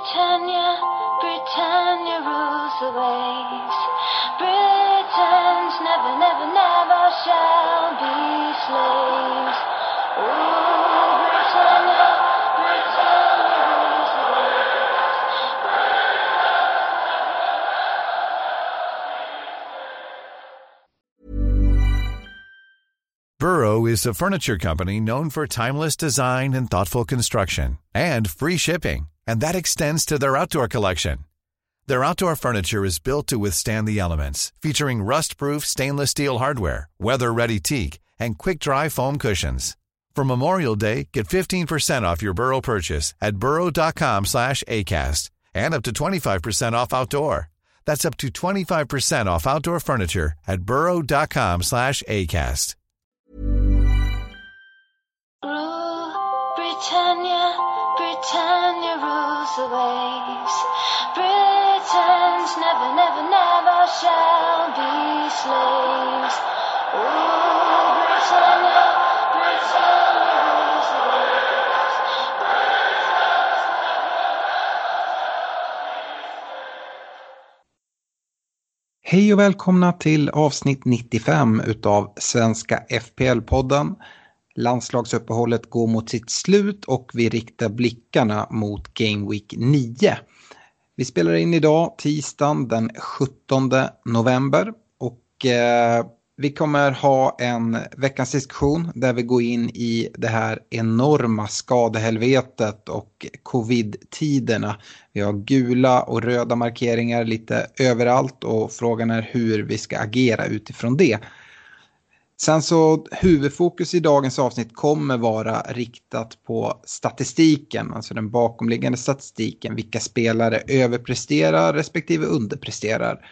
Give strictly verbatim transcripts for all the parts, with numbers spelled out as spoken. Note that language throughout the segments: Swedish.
Britannia, Britannia rules the waves. Britons never, never, never shall be slaves. Oh, Britannia, Britannia rules the waves. Burrow is a furniture company known for timeless design and thoughtful construction, and free shipping, and that extends to their outdoor collection. Their outdoor furniture is built to withstand the elements, featuring rust-proof stainless steel hardware, weather-ready teak, and quick-dry foam cushions. For Memorial Day, get fifteen percent off your Burrow purchase at burrow.com slash ACAST and up to twenty-five percent off outdoor. That's up to twenty-five percent off outdoor furniture at burrow.com slash ACAST. Britannia, Britannia rules the waves. Britons never, never, never shall be slaves. Oh, Britannia, Britannia rules the waves. Hej och välkomna till avsnitt nittiofem utav Svenska F P L-podden. Landslagsuppehållet går mot sitt slut och vi riktar blickarna mot Game Week nio. Vi spelar in idag tisdagen den sjuttonde november och eh, vi kommer ha en veckans diskussion där vi går in i det här enorma skadehelvetet och covid-tiderna. Vi har gula och röda markeringar lite överallt och frågan är hur vi ska agera utifrån det. Sen så huvudfokus i dagens avsnitt kommer vara riktat på statistiken, alltså den bakomliggande statistiken, vilka spelare överpresterar respektive underpresterar.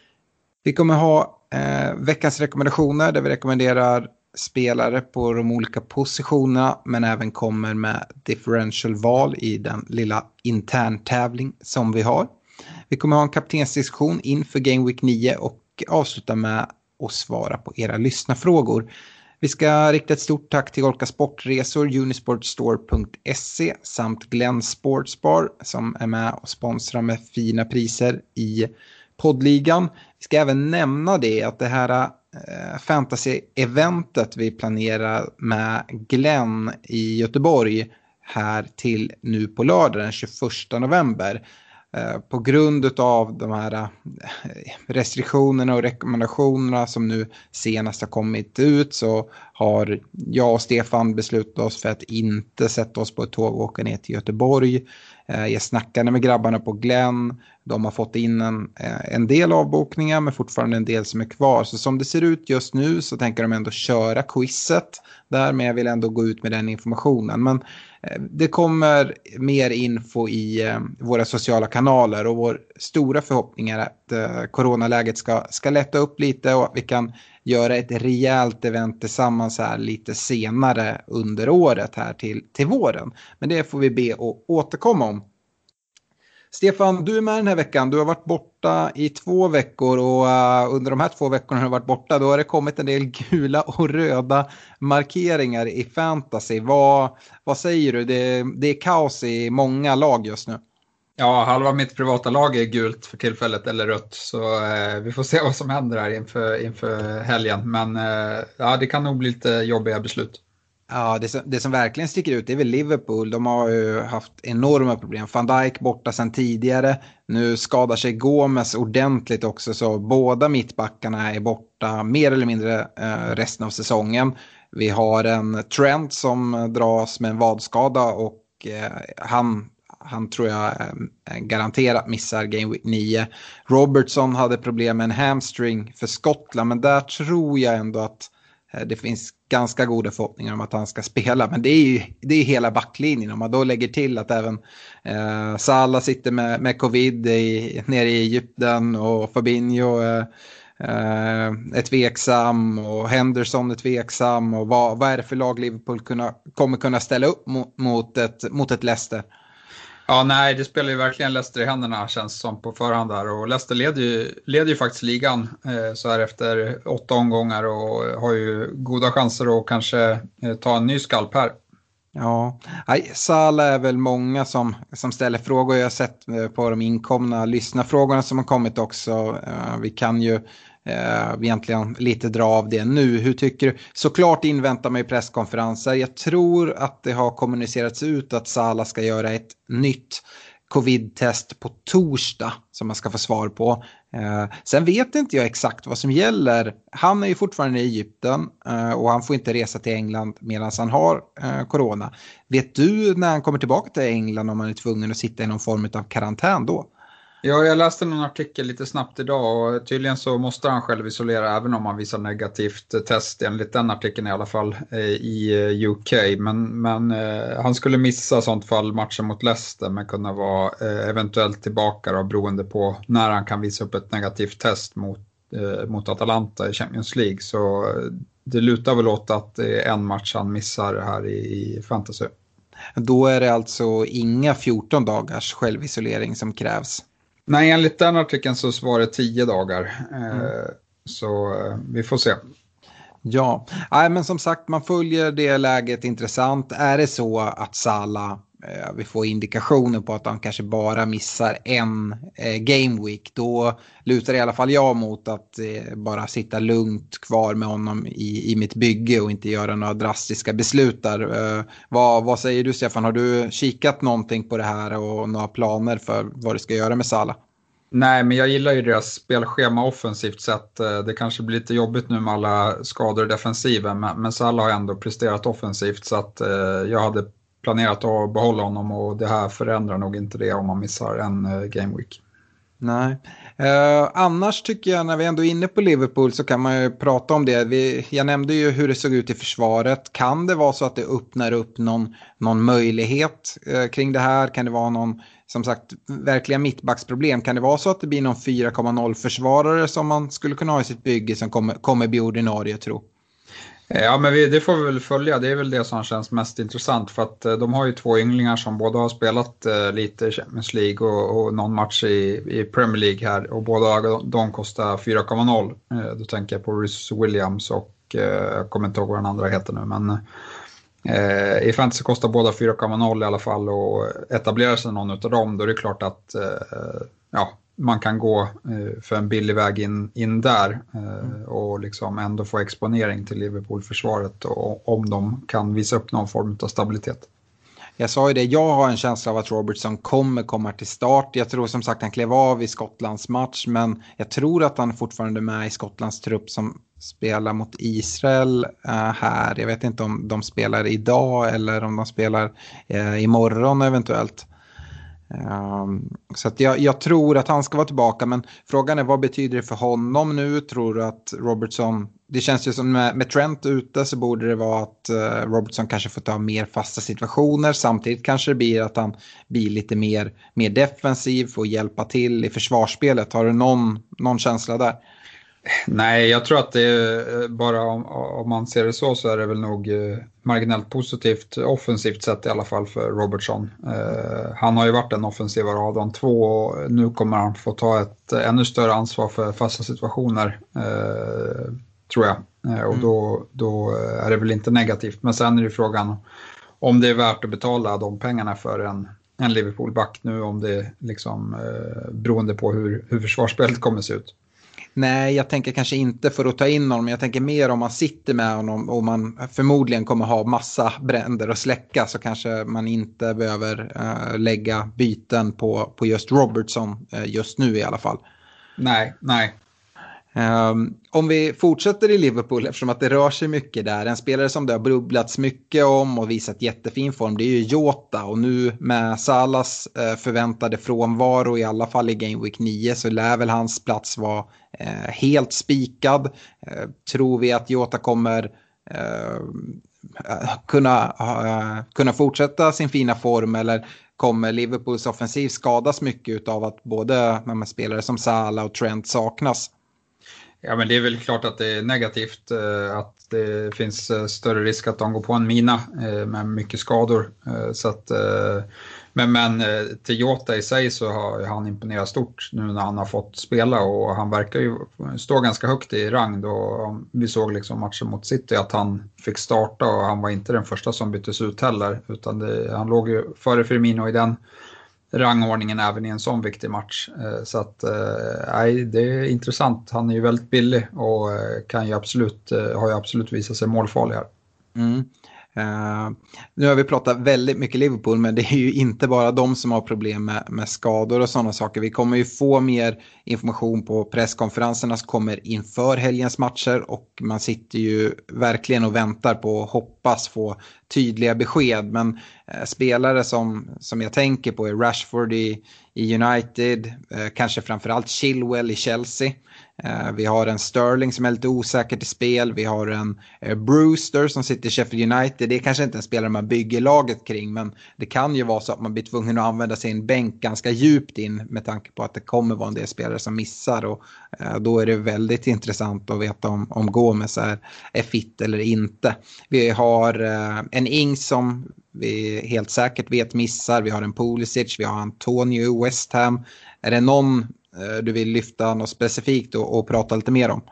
Vi kommer ha eh, veckans rekommendationer där vi rekommenderar spelare på de olika positionerna men även kommer med differential-val i den lilla intern tävling som vi har. Vi kommer ha en kaptensdiskussion inför Game Week nio och avsluta med och svara på era lyssnarfrågor. Vi ska rikta ett stort tack till Olka Sportresor, unisportstore punkt se samt Glenn Sportsbar som är med och sponsrar med fina priser i poddligan. Vi ska även nämna det att det här eh, fantasy-eventet vi planerar med Glenn i Göteborg här till nu på lördag den tjugoförsta november. På grund av de här restriktionerna och rekommendationerna som nu senast har kommit ut så har jag och Stefan beslutat oss för att inte sätta oss på ett tåg och åka ner till Göteborg. Jag snackade med grabbarna på Glenn. De har fått in en, en del avbokningar men fortfarande en del som är kvar. Så som det ser ut just nu så tänker de ändå köra quizet där, men jag vill ändå gå ut med den informationen. Men det kommer mer info i våra sociala kanaler och vår stora förhoppning är att coronaläget ska, ska lätta upp lite och att vi kan göra ett rejält event tillsammans här lite senare under året här till, till våren. Men det får vi be att återkomma om. Stefan, du är med den här veckan. Du har varit borta i två veckor och uh, under de här två veckorna har du varit borta. Då har det kommit en del gula och röda markeringar i fantasy. Vad, vad säger du? Det, det är kaos i många lag just nu. Ja, halva mitt privata lag är gult för tillfället eller rött. Så eh, vi får se vad som händer här inför, inför helgen. Men eh, ja, det kan nog bli lite jobbiga beslut. Ja, det som, det som verkligen sticker ut är väl Liverpool. De har ju haft enorma problem. Van Dijk borta sedan tidigare. Nu skadar sig Gomes ordentligt också. Så båda mittbackarna är borta mer eller mindre eh, resten av säsongen. Vi har en Trent som dras med en vadskada och eh, han... Han tror jag eh, garanterat missar Game Week nio. Robertson hade problem med en hamstring för Skottland. Men där tror jag ändå att eh, det finns ganska goda förhoppningar om att han ska spela. Men det är ju det är hela backlinjen. Om man då lägger till att även eh, Salah sitter med, med covid i, nere i Egypten. Och Fabinho eh, eh, är tveksam. Och Henderson är tveksam. Och vad, vad är det för lag Liverpool kunna, kommer kunna ställa upp mot, mot, ett, mot ett Leicester? Ja, nej, det spelar ju verkligen Leicester i händerna känns som på förhand där. Och Leicester leder ju, leder ju faktiskt ligan eh, så här efter åtta omgångar och har ju goda chanser att kanske eh, ta en ny skalp här. Ja, nej, Salah är väl många som, som ställer frågor. Jag har sett på de inkomna lyssnarfrågorna som har kommit också. Vi kan ju eh, egentligen lite dra av det nu. Hur tycker du? Såklart inväntar man ju presskonferenser. Jag tror att det har kommunicerats ut att Salah ska göra ett nytt covid-test på torsdag som man ska få svar på. Eh, sen vet inte jag exakt vad som gäller. Han är ju fortfarande i Egypten eh, och han får inte resa till England medan han har eh, corona. Vet du när han kommer tillbaka till England om han är tvungen att sitta i någon form av karantän då? Ja, jag läste någon artikel lite snabbt idag och tydligen så måste han själv isolera även om han visar negativt test enligt den artikeln i alla fall i U K. Men, men eh, han skulle missa sånt fall matchen mot Leicester men kunna vara eh, eventuellt tillbaka då, beroende på när han kan visa upp ett negativt test mot, eh, mot Atalanta i Champions League. Så det lutar väl åt att det är en match han missar här i, i Fantasy. Då är det alltså inga fjorton dagars självisolering som krävs. Nej, enligt den artikeln så var det tio dagar. Mm. Så vi får se. Ja, nej, men som sagt man följer det läget intressant. Är det så att Salah, eh, vi får indikationer på att han kanske bara missar en eh, game week, då lutar i alla fall jag mot att eh, bara sitta lugnt kvar med honom i, i mitt bygge och inte göra några drastiska beslut där. Eh, vad, vad säger du, Stefan? Har du kikat någonting på det här och några planer för vad du ska göra med Salah? Nej, men jag gillar ju deras spelschema offensivt sett. Det kanske blir lite jobbigt nu med alla skador i defensiven, men, men Salah har ändå presterat offensivt så att eh, jag hade planerat att behålla honom och det här förändrar nog inte det om man missar en eh, game week. Nej, eh, annars tycker jag när vi ändå är inne på Liverpool så kan man ju prata om det. Vi, jag nämnde ju hur det såg ut i försvaret. Kan det vara så att det öppnar upp någon, någon möjlighet eh, kring det här? Kan det vara någon, som sagt, verkliga mittbacksproblem? Kan det vara så att det blir någon fyra komma noll försvarare som man skulle kunna ha i sitt bygge som kommer, kommer bli ordinarie, tro? Ja, men vi, det får vi väl följa. Det är väl det som känns mest intressant för att eh, de har ju två ynglingar som båda har spelat eh, lite i Champions League och, och någon match i, i Premier League här och båda de kostar fyra komma noll. Eh, då tänker jag på Rhys Williams och eh, jag kommer inte ihåg vad den andra heter nu, men eh, i fantasy kostar båda fyra komma noll i alla fall och etablerar sig någon av dem, då är det klart att eh, ja, man kan gå eh, för en billig väg in, in där eh, och liksom ändå få exponering till Liverpool-försvaret och, om de kan visa upp någon form av stabilitet. Jag sa ju det, jag har en känsla av att Robertson kommer komma till start. Jag tror som sagt han klev av i Skottlands match, men jag tror att han fortfarande är med i Skottlands trupp som spelar mot Israel uh, här. Jag vet inte om de spelar idag eller om de spelar uh, imorgon eventuellt. Um, så att jag, jag tror att han ska vara tillbaka, men frågan är vad betyder det för honom nu? Tror du att Robertson, det känns ju som med, med Trent ute så borde det vara att uh, Robertson kanske får ta mer fasta situationer, samtidigt kanske det blir att han blir lite mer, mer defensiv och hjälpa till i försvarsspelet. Har du någon, någon känsla där? Nej, jag tror att det är bara om, om man ser det så så är det väl nog marginellt positivt offensivt sett i alla fall för Robertson. Eh, han har ju varit en offensivare av de två och nu kommer han få ta ett ännu större ansvar för fasta situationer eh, tror jag. Eh, och då, då är det väl inte negativt. Men sen är det frågan om det är värt att betala de pengarna för en, en Liverpool-back nu, om det liksom eh, beroende på hur, hur försvarsspelet kommer se ut. Nej, jag tänker kanske inte för att ta in honom. Jag tänker mer om man sitter med honom och man förmodligen kommer ha massa bränder och släcka, så kanske man inte behöver uh, lägga byten på, på just Robertson uh, just nu i alla fall. Nej, nej. Um, om vi fortsätter i Liverpool, eftersom att det rör sig mycket där. En spelare som det har brubblats mycket om och visat jättefin form, det är ju Jota. Och nu med Salahs uh, förväntade frånvaro i alla fall i Game Week nio så lär väl hans plats vara uh, helt spikad. Uh, tror vi att Jota kommer uh, kunna, uh, kunna fortsätta sin fina form, eller kommer Liverpools offensiv skadas mycket av att både med spelare som Salah och Trent saknas? Ja, men det är väl klart att det är negativt eh, att det finns eh, större risk att de går på en mina eh, med mycket skador. Eh, så att, eh, Men, men till Jota i sig så har han imponerat stort nu när han har fått spela, och han verkar ju stå ganska högt i rang då. Vi såg liksom matchen mot City att han fick starta, och han var inte den första som byttes ut heller, utan det, han låg ju före Firmino i den rangordningen även i en sån viktig match. Så att nej, det är intressant. Han är ju väldigt billig och kan ju absolut, har ju absolut visat sig målfarlig här. Mm. Uh, nu har vi pratat väldigt mycket Liverpool, men det är ju inte bara de som har problem med, med skador och sådana saker. Vi kommer ju få mer information på presskonferenserna som kommer inför helgens matcher, och man sitter ju verkligen och väntar på och hoppas få tydliga besked. Men uh, spelare som, som jag tänker på är Rashford i, i United, uh, kanske framförallt Chilwell i Chelsea. Uh, vi har en Sterling som är lite osäker till spel. Vi har en uh, Brewster som sitter i Sheffield United. Det är kanske inte en spelare man bygger laget kring, men det kan ju vara så att man blir tvungen att använda sin bänk ganska djupt in med tanke på att det kommer vara en del spelare som missar, och uh, då är det väldigt intressant att veta om, om Gomez är, är fit eller inte. Vi har uh, en Ings som vi helt säkert vet missar. Vi har en Pulisic, vi har Antonio i West Ham. Är det någon du vill lyfta något specifikt och, och prata lite mer om?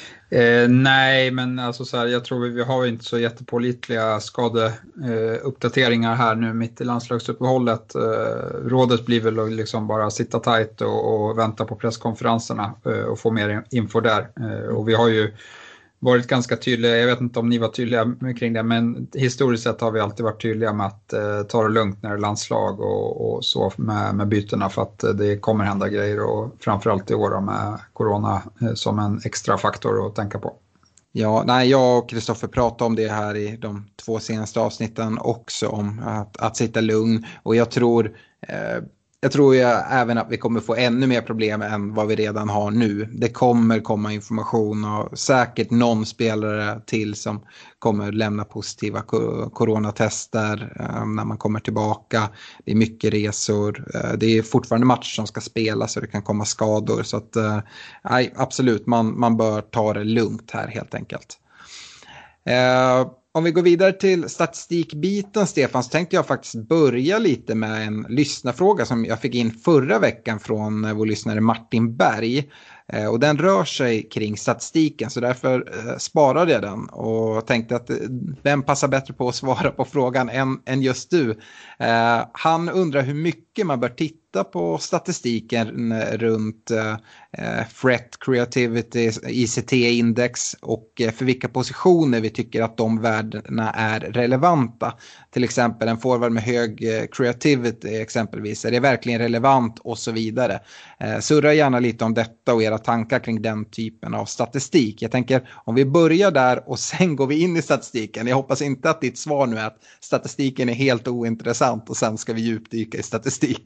Eh, nej, men alltså så här, jag tror vi, vi har inte så jättepålitliga skadeuppdateringar eh, här nu mitt i landslagsuppehållet. Eh, rådet blir väl att liksom bara sitta tajt och, och vänta på presskonferenserna eh, och få mer info där. Eh, och vi har ju varit ganska tydliga, jag vet inte om ni var tydliga kring det, men historiskt sett har vi alltid varit tydliga med att eh, ta det lugnt när det är landslag och, och så med, med bytena, för att eh, det kommer hända grejer, och framförallt i år med corona eh, som en extra faktor att tänka på. Ja, nej, jag och Kristoffer pratade om det här i de två senaste avsnitten också, om att, att sitta lugn, och jag tror eh, Jag tror ju även att vi kommer få ännu mer problem än vad vi redan har nu. Det kommer komma information, och säkert någon spelare till som kommer lämna positiva coronatester eh, när man kommer tillbaka. Det är mycket resor. Eh, det är fortfarande matcher som ska spelas, så det kan komma skador. Så att, eh, absolut, man, man bör ta det lugnt här helt enkelt. Eh, Om vi går vidare till statistikbiten, Stefan, så tänkte jag faktiskt börja lite med en lyssnarfråga som jag fick in förra veckan från vår lyssnare Martin Berg. Och den rör sig kring statistiken, så därför sparade jag den och tänkte att vem passar bättre på att svara på frågan än, än just du. Han undrar hur mycket man bör titta på statistiken runt eh, threat, creativity, I C T-index, och för vilka positioner vi tycker att de värdena är relevanta. Till exempel en forward med hög creativity exempelvis, är det verkligen relevant och så vidare. Eh, surra gärna lite om detta och era tankar kring den typen av statistik. Jag tänker om vi börjar där och sen går vi in i statistiken. Jag hoppas inte att ditt svar nu är att statistiken är helt ointressant och sen ska vi djupdyka i statistik.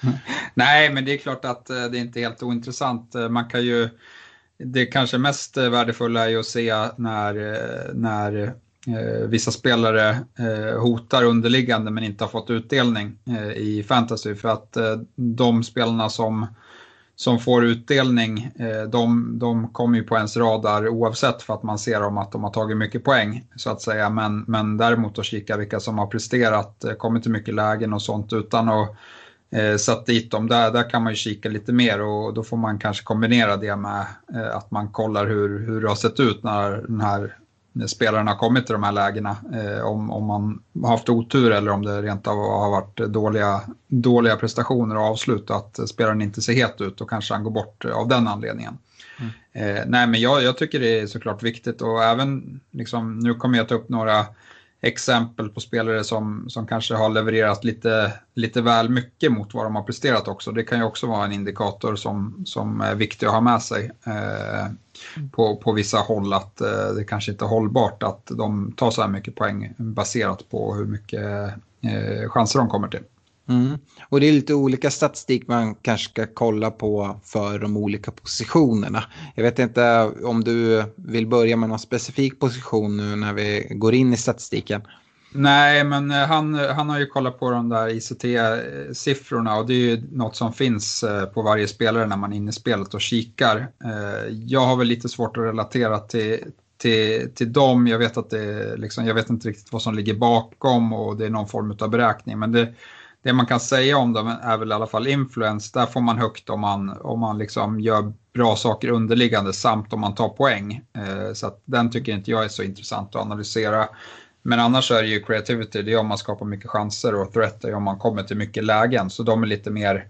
Nej, men det är klart att det är inte helt ointressant. Man kan ju, det kanske mest värdefulla är ju att se när, när eh, vissa spelare eh, hotar underliggande men inte har fått utdelning eh, i fantasy, för att eh, de spelarna som som får utdelning, eh, de, de kommer ju på ens radar oavsett, för att man ser om att de har tagit mycket poäng så att säga, men, men däremot att kika vilka som har presterat, eh, kommit till mycket lägen och sånt utan att Eh, satt dit dem, där, där kan man ju kika lite mer, och då får man kanske kombinera det med eh, att man kollar hur, hur det har sett ut när den här när spelarna har kommit till de här lägena, eh, om, om man har haft otur eller om det rent av har varit dåliga, dåliga prestationer och avslut, att spelaren inte ser het ut och kanske han går bort av den anledningen. Mm. Eh, nej, men jag, jag tycker det är såklart viktigt, och även liksom, nu kommer jag ta upp några exempel på spelare som, som kanske har levererat lite, lite väl mycket mot vad de har presterat också. Det kan ju också vara en indikator som, som är viktig att ha med sig eh, på, på vissa håll, att eh, det kanske inte är hållbart att de tar så här mycket poäng baserat på hur mycket eh, chanser de kommer till. Mm. Och det är lite olika statistik man kanske ska kolla på för de olika positionerna. Jag vet inte om du vill börja med någon specifik position nu när vi går in i statistiken. Nej, men han, han har ju kollat på de där I C T-siffrorna, och det är ju något som finns på varje spelare när man är inne i spelet och kikar. Jag har väl lite svårt att relatera till Till, till dem. Jag vet att det liksom, jag vet inte riktigt vad som ligger bakom, och det är någon form av beräkning, men det, det man kan säga om dem är väl i alla fall influence. Där får man högt om man, om man liksom gör bra saker underliggande samt om man tar poäng. Eh, så att den tycker inte jag är så intressant att analysera. Men annars är det ju creativity, det är om man skapar mycket chanser, och threat är om man kommer till mycket lägen. Så de är lite mer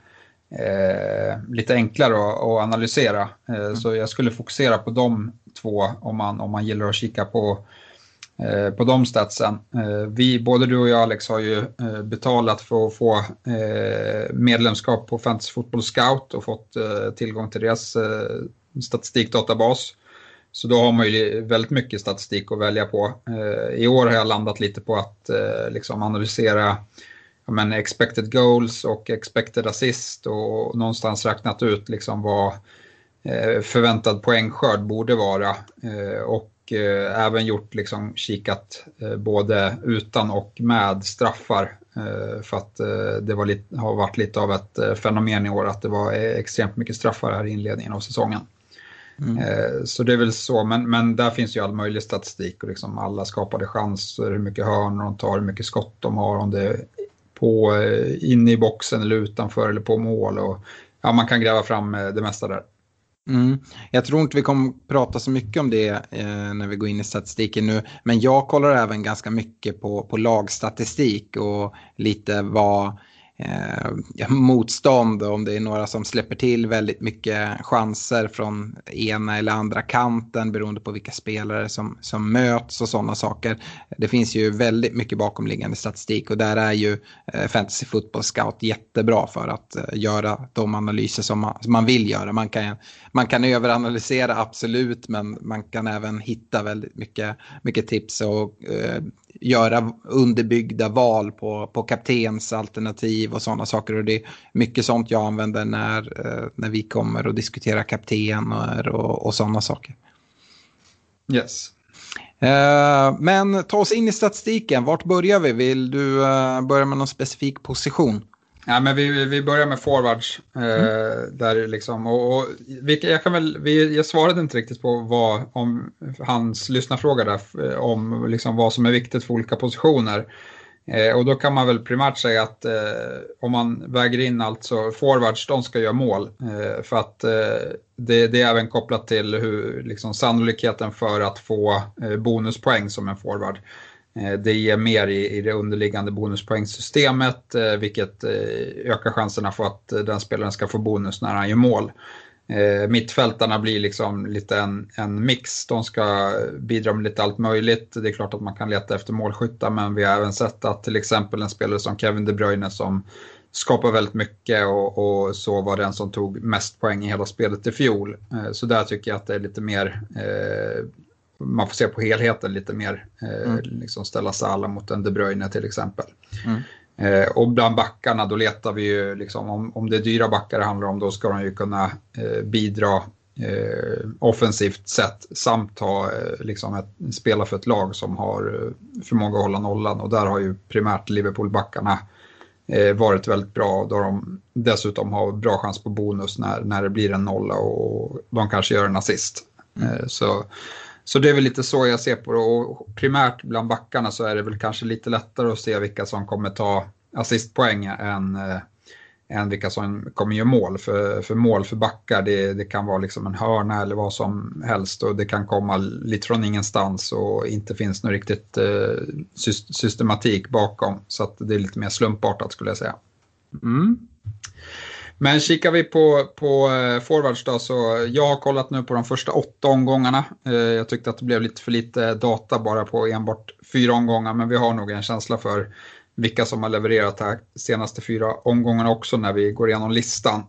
eh, lite enklare att, att analysera. Eh, mm. Så jag skulle fokusera på de två om man, om man gillar att kika på på de statsen. Vi, både du och jag Alex, har ju betalat för att få medlemskap på Fantasy Football Scout och fått tillgång till deras statistikdatabas. Så då har man ju väldigt mycket statistik att välja på. I år har jag landat lite på att liksom analysera ja, men expected goals och expected assist och någonstans räknat ut liksom vad förväntad poängskörd borde vara, och Eh, även gjort liksom kikat eh, både utan och med straffar, eh, för att eh, det var lite, har varit lite av ett eh, fenomen i år att det var eh, extremt mycket straffar här i inledningen av säsongen. Mm. Eh, så det är väl så, men, men där finns ju all möjlig statistik och liksom alla skapade chanser, hur mycket hörn de tar, hur mycket skott de har, om det är på, eh, inne i boxen eller utanför eller på mål, och ja, man kan gräva fram eh, det mesta där. Mm. Jag tror inte vi kommer prata så mycket om det eh, när vi går in i statistiken nu. Men jag kollar även ganska mycket på, på lagstatistik och lite vad eh, motstånd, om det är några som släpper till väldigt mycket chanser från ena eller andra kanten beroende på vilka spelare som, som möts och sådana saker. Det finns ju väldigt mycket bakomliggande statistik, och där är ju eh, Fantasy Football Scout jättebra för att eh, göra de analyser som man, som man vill göra. Man kan, man kan överanalysera absolut, men man kan även hitta väldigt mycket, mycket tips och eh, göra underbyggda val på, på kaptens alternativ och sådana saker, och det är mycket sånt jag använder när, eh, när vi kommer och diskuterar kaptener och, och sådana saker. Yes. Eh, men ta oss in i statistiken. Vart börjar vi? Vill du eh, börja med någon specifik position? Ja, men vi, vi börjar med forwards. Eh, mm. där liksom, och, och vi, jag, kan väl, vi, jag svarade inte riktigt på vad, om hans lyssnarfråga där, om liksom vad som är viktigt för olika positioner. Eh, och då kan man väl primärt säga att eh, om man väger in alltså forwards, de ska göra mål. Eh, för att eh, det, det är även kopplat till hur liksom, sannolikheten för att få eh, bonuspoäng som en forward. Det ger mer i, i det underliggande bonuspoängsystemet, eh, vilket eh, ökar chanserna för att eh, den spelaren ska få bonus när han gör mål. Eh, mittfältarna blir liksom lite en, en mix. De ska bidra med lite allt möjligt. Det är klart att man kan leta efter målskyttar, men vi har även sett att till exempel en spelare som Kevin De Bruyne som skapar väldigt mycket och, och så var den som tog mest poäng i hela spelet i fjol. Eh, så där tycker jag att det är lite mer... Eh, man får se på helheten lite mer, eh, mm. liksom ställa Salah mot en De Bruyne till exempel. Mm. Eh, och bland backarna då letar vi ju liksom, om, om det är dyra backar det handlar om, då ska de ju kunna eh, bidra eh, offensivt sett samt ha eh, liksom ett, spela för ett lag som har eh, förmåga att hålla nollan, och där har ju primärt Liverpool-backarna eh, varit väldigt bra, då de dessutom har bra chans på bonus när, när det blir en nolla och de kanske gör en assist. Mm. Eh, så Så det är väl lite så jag ser på det, och primärt bland backarna så är det väl kanske lite lättare att se vilka som kommer ta assistpoäng än, äh, än vilka som kommer göra mål. För, för mål för backar, det, det kan vara liksom en hörna eller vad som helst, och det kan komma lite från ingenstans och inte finns någon riktigt äh, systematik bakom. Så att det är lite mer slumpartat skulle jag säga. Mm. Men kikar vi på, på forwards då, så jag har kollat nu på de första åtta omgångarna. Jag tyckte att det blev lite för lite data bara på enbart fyra omgångar, men vi har nog en känsla för vilka som har levererat här senaste fyra omgångarna också när vi går igenom listan.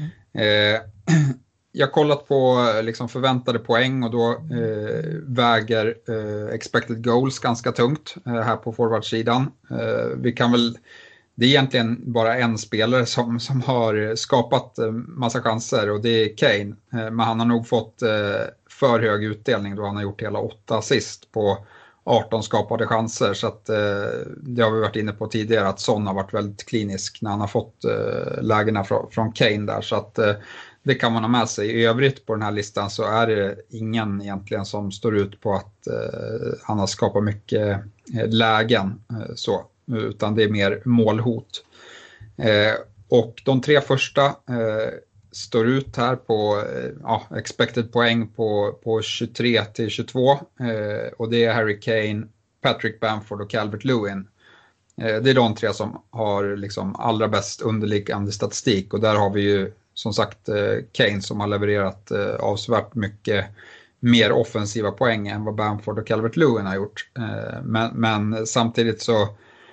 Mm. Jag har kollat på liksom förväntade poäng, och då eh, väger eh, expected goals ganska tungt eh, här på forwardsidan. Eh, vi kan väl... Det är egentligen bara en spelare som, som har skapat massa chanser, och det är Kane. Men han har nog fått för hög utdelning då han har gjort hela åtta assist på arton skapade chanser. Så att, det har vi varit inne på tidigare, att Son har varit väldigt klinisk när han har fått lägena från, från Kane där. Så att det kan man ha med sig. I övrigt på den här listan så är det ingen egentligen som står ut på att han har skapat mycket lägen så. Utan det är mer målhot. Eh, och de tre första eh, står ut här på eh, ja, expected poäng på, på tjugotre till tjugotvå. Eh, och det är Harry Kane, Patrick Bamford och Calvert-Lewin. Eh, det är de tre som har liksom allra bäst underliggande statistik. Och där har vi ju som sagt eh, Kane som har levererat eh, avsevärt mycket mer offensiva poäng än vad Bamford och Calvert-Lewin har gjort. Eh, men, men samtidigt så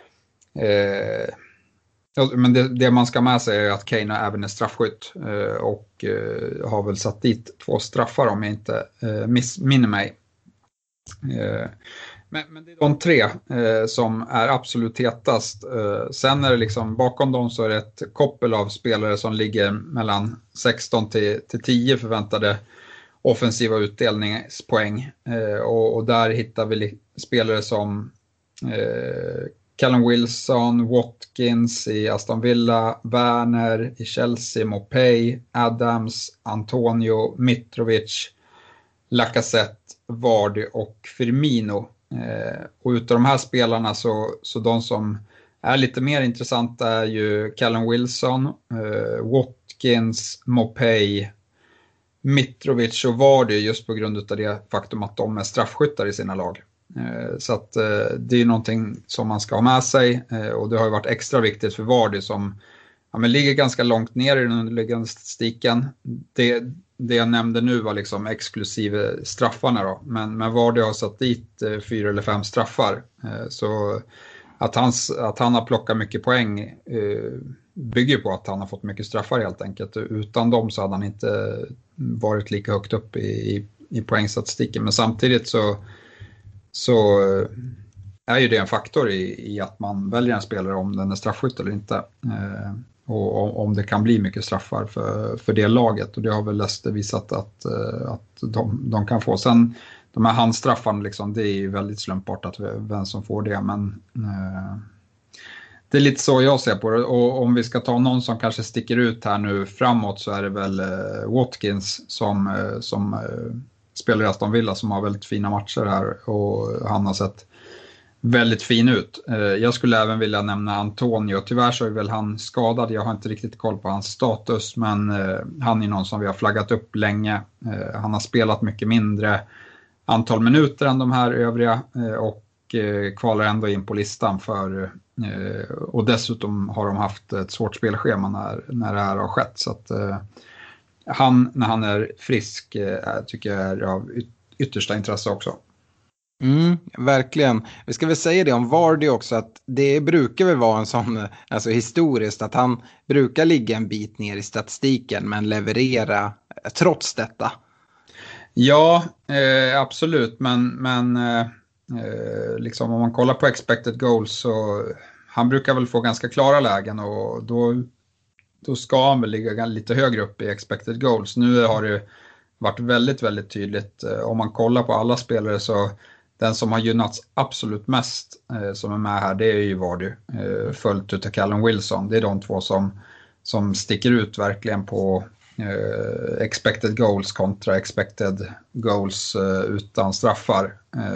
eh, men det, det man ska med sig är att Kane är även en straffskytt eh, och eh, har väl satt dit två straffar om jag inte eh, missminner mig. Eh, men, men det är de tre eh, som är absolut hetast. Eh, sen är det liksom bakom dem så är det ett koppel av spelare som ligger mellan sexton till tio förväntade offensiva utdelningspoäng. Eh, och, och där hittar vi spelare som eh, Callum Wilson, Watkins i Aston Villa, Werner i Chelsea, Mopay, Adams, Antonio, Mitrovic, Lacazette, Vardy och Firmino. Eh, och utav de här spelarna så, så de som är lite mer intressanta är ju Callum Wilson, eh, Watkins, Mopay, Mitrovic och Vardy just på grund av det faktum att de är straffskyttar i sina lag. Så att det är någonting som man ska ha med sig och det har ju varit extra viktigt för Vardy som ja, men ligger ganska långt ner i den underliggande statistiken. Det, det jag nämnde nu var liksom exklusive straffarna då, men, men Vardy har satt dit fyra eller fem straffar. Så att, hans, att han har plockat mycket poäng bygger på att han har fått mycket straffar helt enkelt. Utan dem så hade han inte varit lika högt upp i, i, i poängstatistiken. Men samtidigt så så är ju det en faktor i, i att man väljer en spelare om den är straffskytt eller inte. Eh, och, och om det kan bli mycket straffar för, för det laget. Och det har väl Leicester visat att, att de, de kan få. Sen de här handstraffarna, liksom, det är ju väldigt slumpbart att vem som får det. Men eh, det är lite så jag ser på det. Och om vi ska ta någon som kanske sticker ut här nu framåt så är det väl eh, Watkins som... Eh, som eh, spelar i Aston Villa som har väldigt fina matcher här och han har sett väldigt fin ut. Jag skulle även vilja nämna Antonio. Tyvärr så är väl han skadad. Jag har inte riktigt koll på hans status men han är någon som vi har flaggat upp länge. Han har spelat mycket mindre antal minuter än de här övriga och kvalar ändå in på listan för och dessutom har de haft ett svårt spelschema när, när det här har skett så att han, när han är frisk, äh, tycker jag är av yttersta intresse också. Mm, verkligen. Vi ska väl säga det om Vardy också, att det brukar väl vara en sån, alltså historiskt, att han brukar ligga en bit ner i statistiken men leverera trots detta. Ja, eh, absolut. Men, men eh, liksom om man kollar på expected goals så han brukar väl få ganska klara lägen och då då ska han väl ligga lite högre upp i expected goals. Nu har det varit väldigt, väldigt tydligt. Om man kollar på alla spelare så den som har gynnats absolut mest eh, som är med här, det är ju Vardy. Eh, följt utav Callum Wilson. Det är de två som, som sticker ut verkligen på eh, expected goals kontra expected goals eh, utan straffar.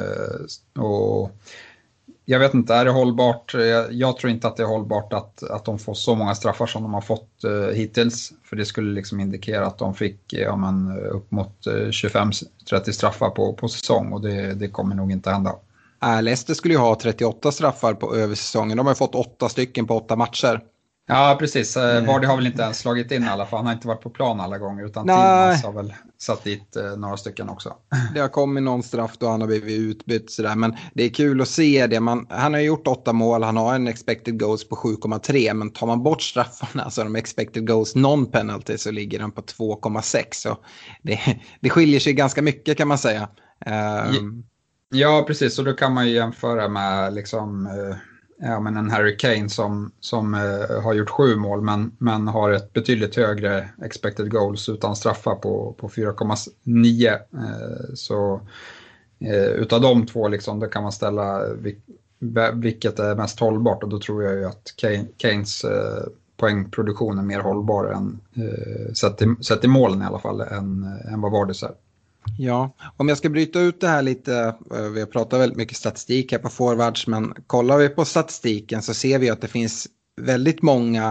Eh, och jag vet inte, är det hållbart? Jag, jag tror inte att det är hållbart att, att de får så många straffar som de har fått uh, hittills. För det skulle liksom indikera att de fick ja, men, upp mot uh, tjugofem trettio straffar på, på säsong. Och det, det kommer nog inte hända. Äh, Leicester skulle ju ha trettioåtta straffar på över säsongen. De har fått åtta stycken på åtta matcher. Ja, precis. Mm. Vardy har väl inte ens slagit in i alla fall. Han har inte varit på plan alla gånger. Utan Nej. Tillmans har väl satt dit eh, några stycken också. Det har kommit någon straff då han har blivit utbytt. Sådär. Men det är kul att se det. Man, han har gjort åtta mål. Han har en expected goals på sju komma tre. Men tar man bort straffarna, alltså de expected goals non-penalty, så ligger den på två komma sex. Så det, det skiljer sig ganska mycket kan man säga. Um... Ja, precis. Och då kan man ju jämföra med liksom... Eh... Ja, men en Harry Kane som, som eh, har gjort sju mål men, men har ett betydligt högre expected goals utan straffar på, på fyra komma nio. Eh, så eh, utav de två liksom, då kan man ställa vil, vilket är mest hållbart och då tror jag ju att Kane, Kanes eh, poängproduktion är mer hållbar än eh, sett, i, sett i målen i alla fall än, än vad Vardy är. Ja, om jag ska bryta ut det här lite, vi har pratat väldigt mycket statistik här på forwards, men kollar vi på statistiken så ser vi att det finns väldigt många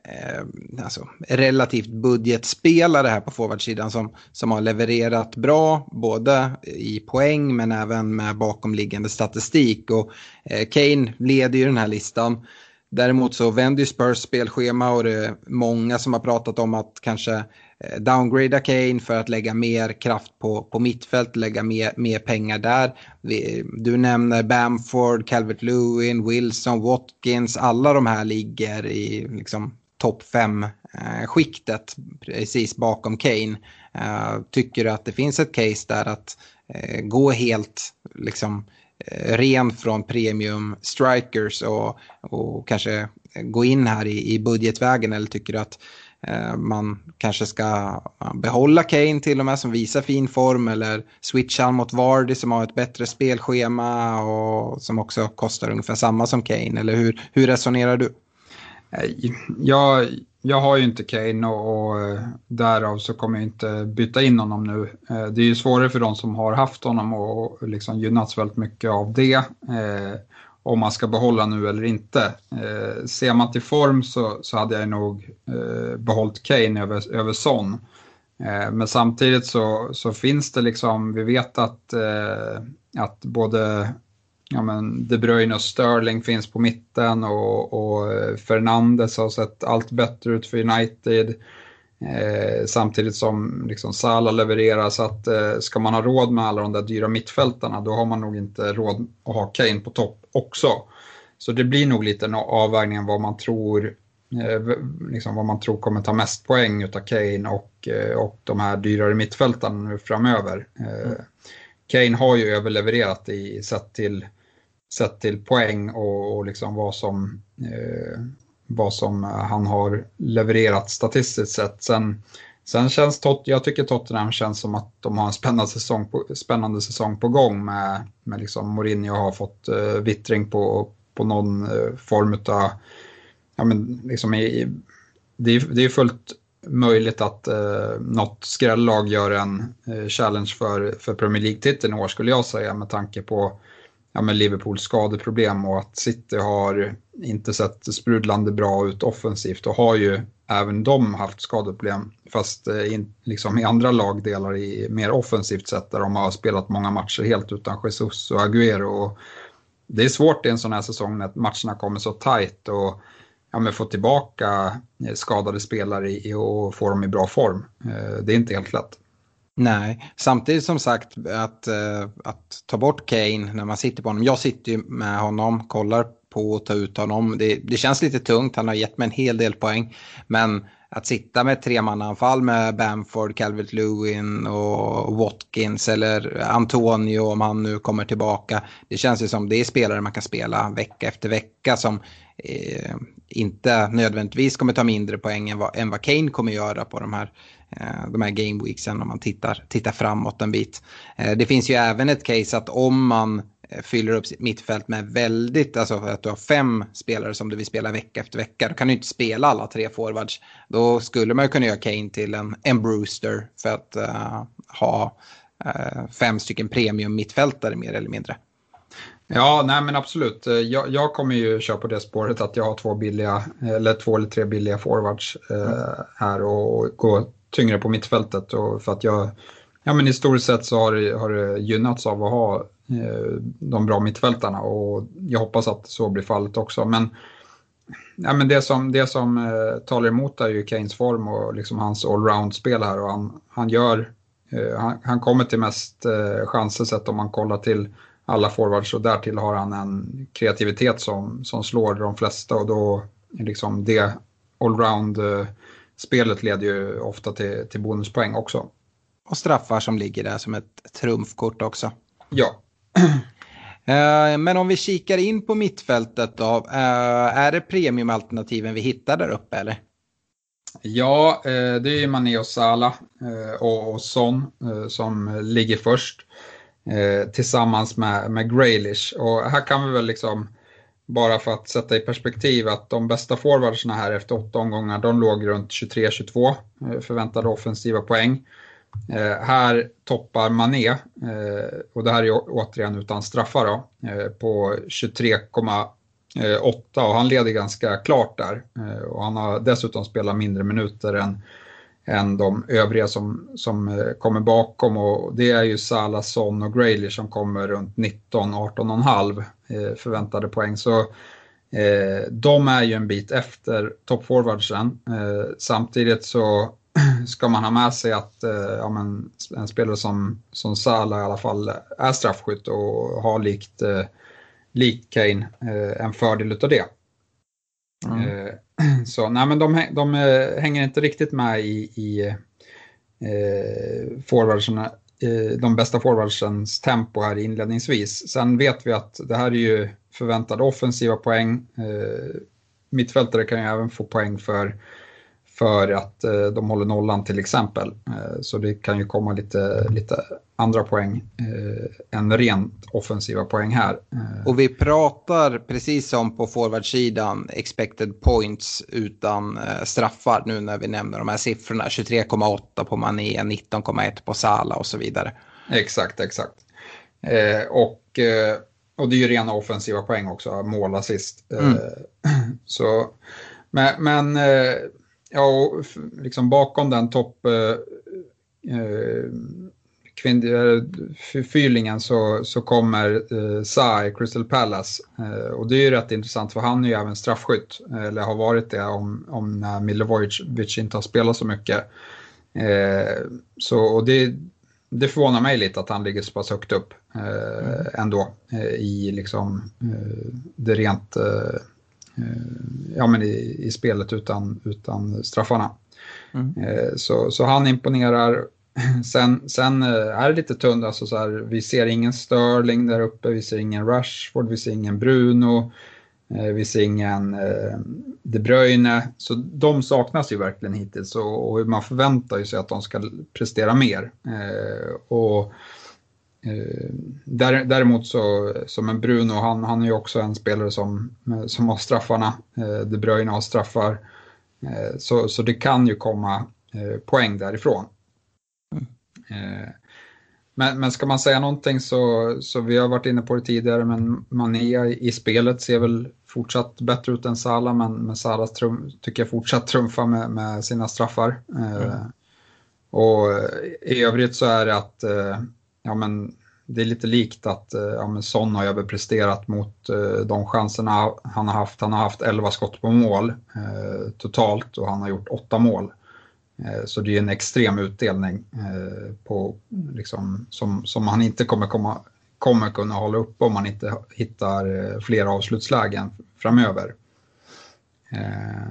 eh, alltså, relativt budgetspelare här på forwardsidan som, som har levererat bra både i poäng men även med bakomliggande statistik. Och eh, Kane leder ju den här listan. Däremot så vänder ju Spurs spelschema och det är många som har pratat om att kanske downgrada Kane för att lägga mer kraft på, på mittfält, lägga mer, mer pengar där. Du nämner Bamford, Calvert-Lewin, Wilson, Watkins, alla de här ligger i liksom topp fem eh, skiktet precis bakom Kane. Eh, tycker du att det finns ett case där att eh, gå helt liksom ren från premium strikers och, och kanske gå in här i, i budgetvägen, eller tycker du att eh, man kanske ska behålla Kane till och med som visar fin form, eller switcha mot Vardy som har ett bättre spelschema och som också kostar ungefär samma som Kane, eller hur, hur resonerar du? Jag, jag har ju inte Kane och, och därav så kommer jag inte byta in honom nu. Det är ju svårare för de som har haft honom och liksom gynnats väldigt mycket av det. Eh, om man ska behålla nu eller inte. Eh, ser man till form så, så hade jag nog eh, behållit Kane över, över Son. Eh, men samtidigt så, så finns det liksom, vi vet att, eh, att både... Ja, men De Bruyne och Sterling finns på mitten och, och Fernandes har sett allt bättre ut för United eh, samtidigt som liksom Salah levererar, så att eh, ska man ha råd med alla de där dyra mittfältarna då har man nog inte råd att ha Kane på topp också. Så det blir nog lite en avvägning vad man tror eh, liksom vad man tror kommer ta mest poäng utav Kane och, eh, och de här dyrare mittfältarna nu framöver. Eh, mm. Kane har ju överlevererat i sett till sett till poäng och, och liksom vad som eh, vad som han har levererat statistiskt sett. Sen, sen känns tot, jag tycker Tottenham känns som att de har en spännande säsong på, spännande säsong på gång med, med liksom Mourinho har fått eh, vittring på, på någon eh, form av ja men liksom i, det, är, det är fullt möjligt att eh, något skrällag gör en eh, challenge för, för Premier League-titeln i år, skulle jag säga, med tanke på ja, med Liverpools skadeproblem och att City har inte sett sprudlande bra ut offensivt och har ju även de haft skadeproblem, fast eh, in, liksom i andra lagdelar i mer offensivt sätt där de har spelat många matcher helt utan Jesus och Aguero. Och det är svårt i en sån här säsong när matcherna kommer så tajt och ja, men få tillbaka skadade spelare i, och få dem i bra form. Det är inte helt lätt. Nej, samtidigt som sagt att, att ta bort Kane när man sitter på honom. Jag sitter ju med honom, kollar på att ta ut honom. Det, det känns lite tungt, han har gett mig en hel del poäng. Men att sitta med tre mananfall med Bamford, Calvert-Lewin och Watkins eller Antonio om han nu kommer tillbaka. Det känns ju som det är spelare man kan spela vecka efter vecka som eh, inte nödvändigtvis kommer ta mindre poäng än vad, än vad Kane kommer göra på de här, eh, de här game weeksen om man tittar, tittar framåt en bit. Eh, det finns ju även ett case att om man fyller upp sitt mittfält med väldigt, alltså att du har fem spelare som du vill spela vecka efter vecka, då kan du inte spela alla tre forwards. Då skulle man ju kunna göra Kane till en, en Brewster för att uh, ha uh, fem stycken premium mittfältare mer eller mindre. Ja, nej men absolut. Jag, jag kommer ju köra på det spåret att jag har två billiga, eller två eller tre billiga forwards uh, mm. här och gå tyngre på mittfältet, och för att jag, ja men i stort sett så har det, har det gynnats av att ha de bra mittfältarna, och jag hoppas att så blir fallet också. Men, ja, men det som, det som eh, talar emot är ju Kanes form och liksom hans allround-spel här, och han, han gör eh, han, han kommer till mest eh, chanser sett om man kollar till alla forwards, och därtill har han en kreativitet som, som slår de flesta, och då liksom det allround-spelet leder ju ofta till, till bonuspoäng också. Och straffar som ligger där som ett trumfkort också. Ja. Men om vi kikar in på mittfältet då, är det premiumalternativen vi hittar där uppe eller? Ja, det är ju Mané och Salah och Son som ligger först tillsammans med, med Grealish. Och här kan vi väl liksom, bara för att sätta i perspektiv, att de bästa forwardsna här efter åtta omgångar, de låg runt tjugotre tjugotvå förväntade offensiva poäng. Eh, här toppar Mané, eh, och det här är återigen utan straffar då, eh, på tjugotre komma eh, åtta och han leder ganska klart där. Eh, och han har dessutom spelat mindre minuter än, än de övriga som, som eh, kommer bakom. Och det är ju Salah, Son och Grealish som kommer runt nitton arton komma fem eh, förväntade poäng. Så eh, de är ju en bit efter toppforwardsen. Eh, samtidigt så ska man ha med sig att eh, ja, men, en spelare som, som Salah i alla fall är straffskytt och har likt, eh, likt Kane eh, en fördel utav det. Mm. Eh, så nej, men de, de hänger inte riktigt med i, i eh, forwardserna, eh, de bästa forwardsens tempo här inledningsvis. Sen vet vi att det här är ju förväntade offensiva poäng. Eh, mittfältare kan ju även få poäng för för att eh, de håller nollan till exempel. Eh, så det kan ju komma lite, lite andra poäng eh, än rent offensiva poäng här. Eh. Och vi pratar precis som på forwardsidan expected points utan eh, straffar nu när vi nämner de här siffrorna. tjugotre komma åtta på Mané, nitton komma ett på Salah och så vidare. Exakt, exakt. Eh, och, eh, och det är ju rena offensiva poäng också, mål assist. Eh, mm. Så, men... men eh, ja, och liksom bakom den topp eh, eh, fyrlingen så, så kommer eh, Sa i Crystal Palace. Eh, och det är ju rätt intressant för han är ju även straffskytt. Eller har varit det om, om när Milivojevic inte har spelat så mycket. Eh, så, och det, det förvånar mig lite att han ligger så pass högt upp eh, mm. ändå. Eh, I liksom eh, det rent... Eh, ja, men i, i spelet utan, utan straffarna. Mm. Så, så han imponerar. Sen, sen är det lite tunt. Alltså så här, vi ser ingen Sterling där uppe. Vi ser ingen Rashford. Vi ser ingen Bruno. Vi ser ingen eh, De Bruyne. Så de saknas ju verkligen hittills. Och, och man förväntar ju sig att de ska prestera mer. Eh, och Däremot så som en Bruno, han, han är ju också en spelare som, som har straffarna. De Bruyne har straffar. Så, så det kan ju komma poäng därifrån. Mm. Men, men ska man säga någonting så, så vi har varit inne på det tidigare, men Mané i spelet ser väl fortsatt bättre ut än Salah, men, men Salah trum, tycker jag fortsatt trumfar med, med sina straffar. Mm. Och i övrigt så är det att ja, men det är lite likt att ja, men Son har överpresterat mot uh, de chanserna han har haft. Han har haft elva skott på mål uh, totalt och han har gjort åtta mål. Uh, så det är en extrem utdelning uh, på, liksom, som, som han inte kommer, komma, kommer kunna hålla upp om man inte hittar uh, fler avslutslägen framöver. Uh,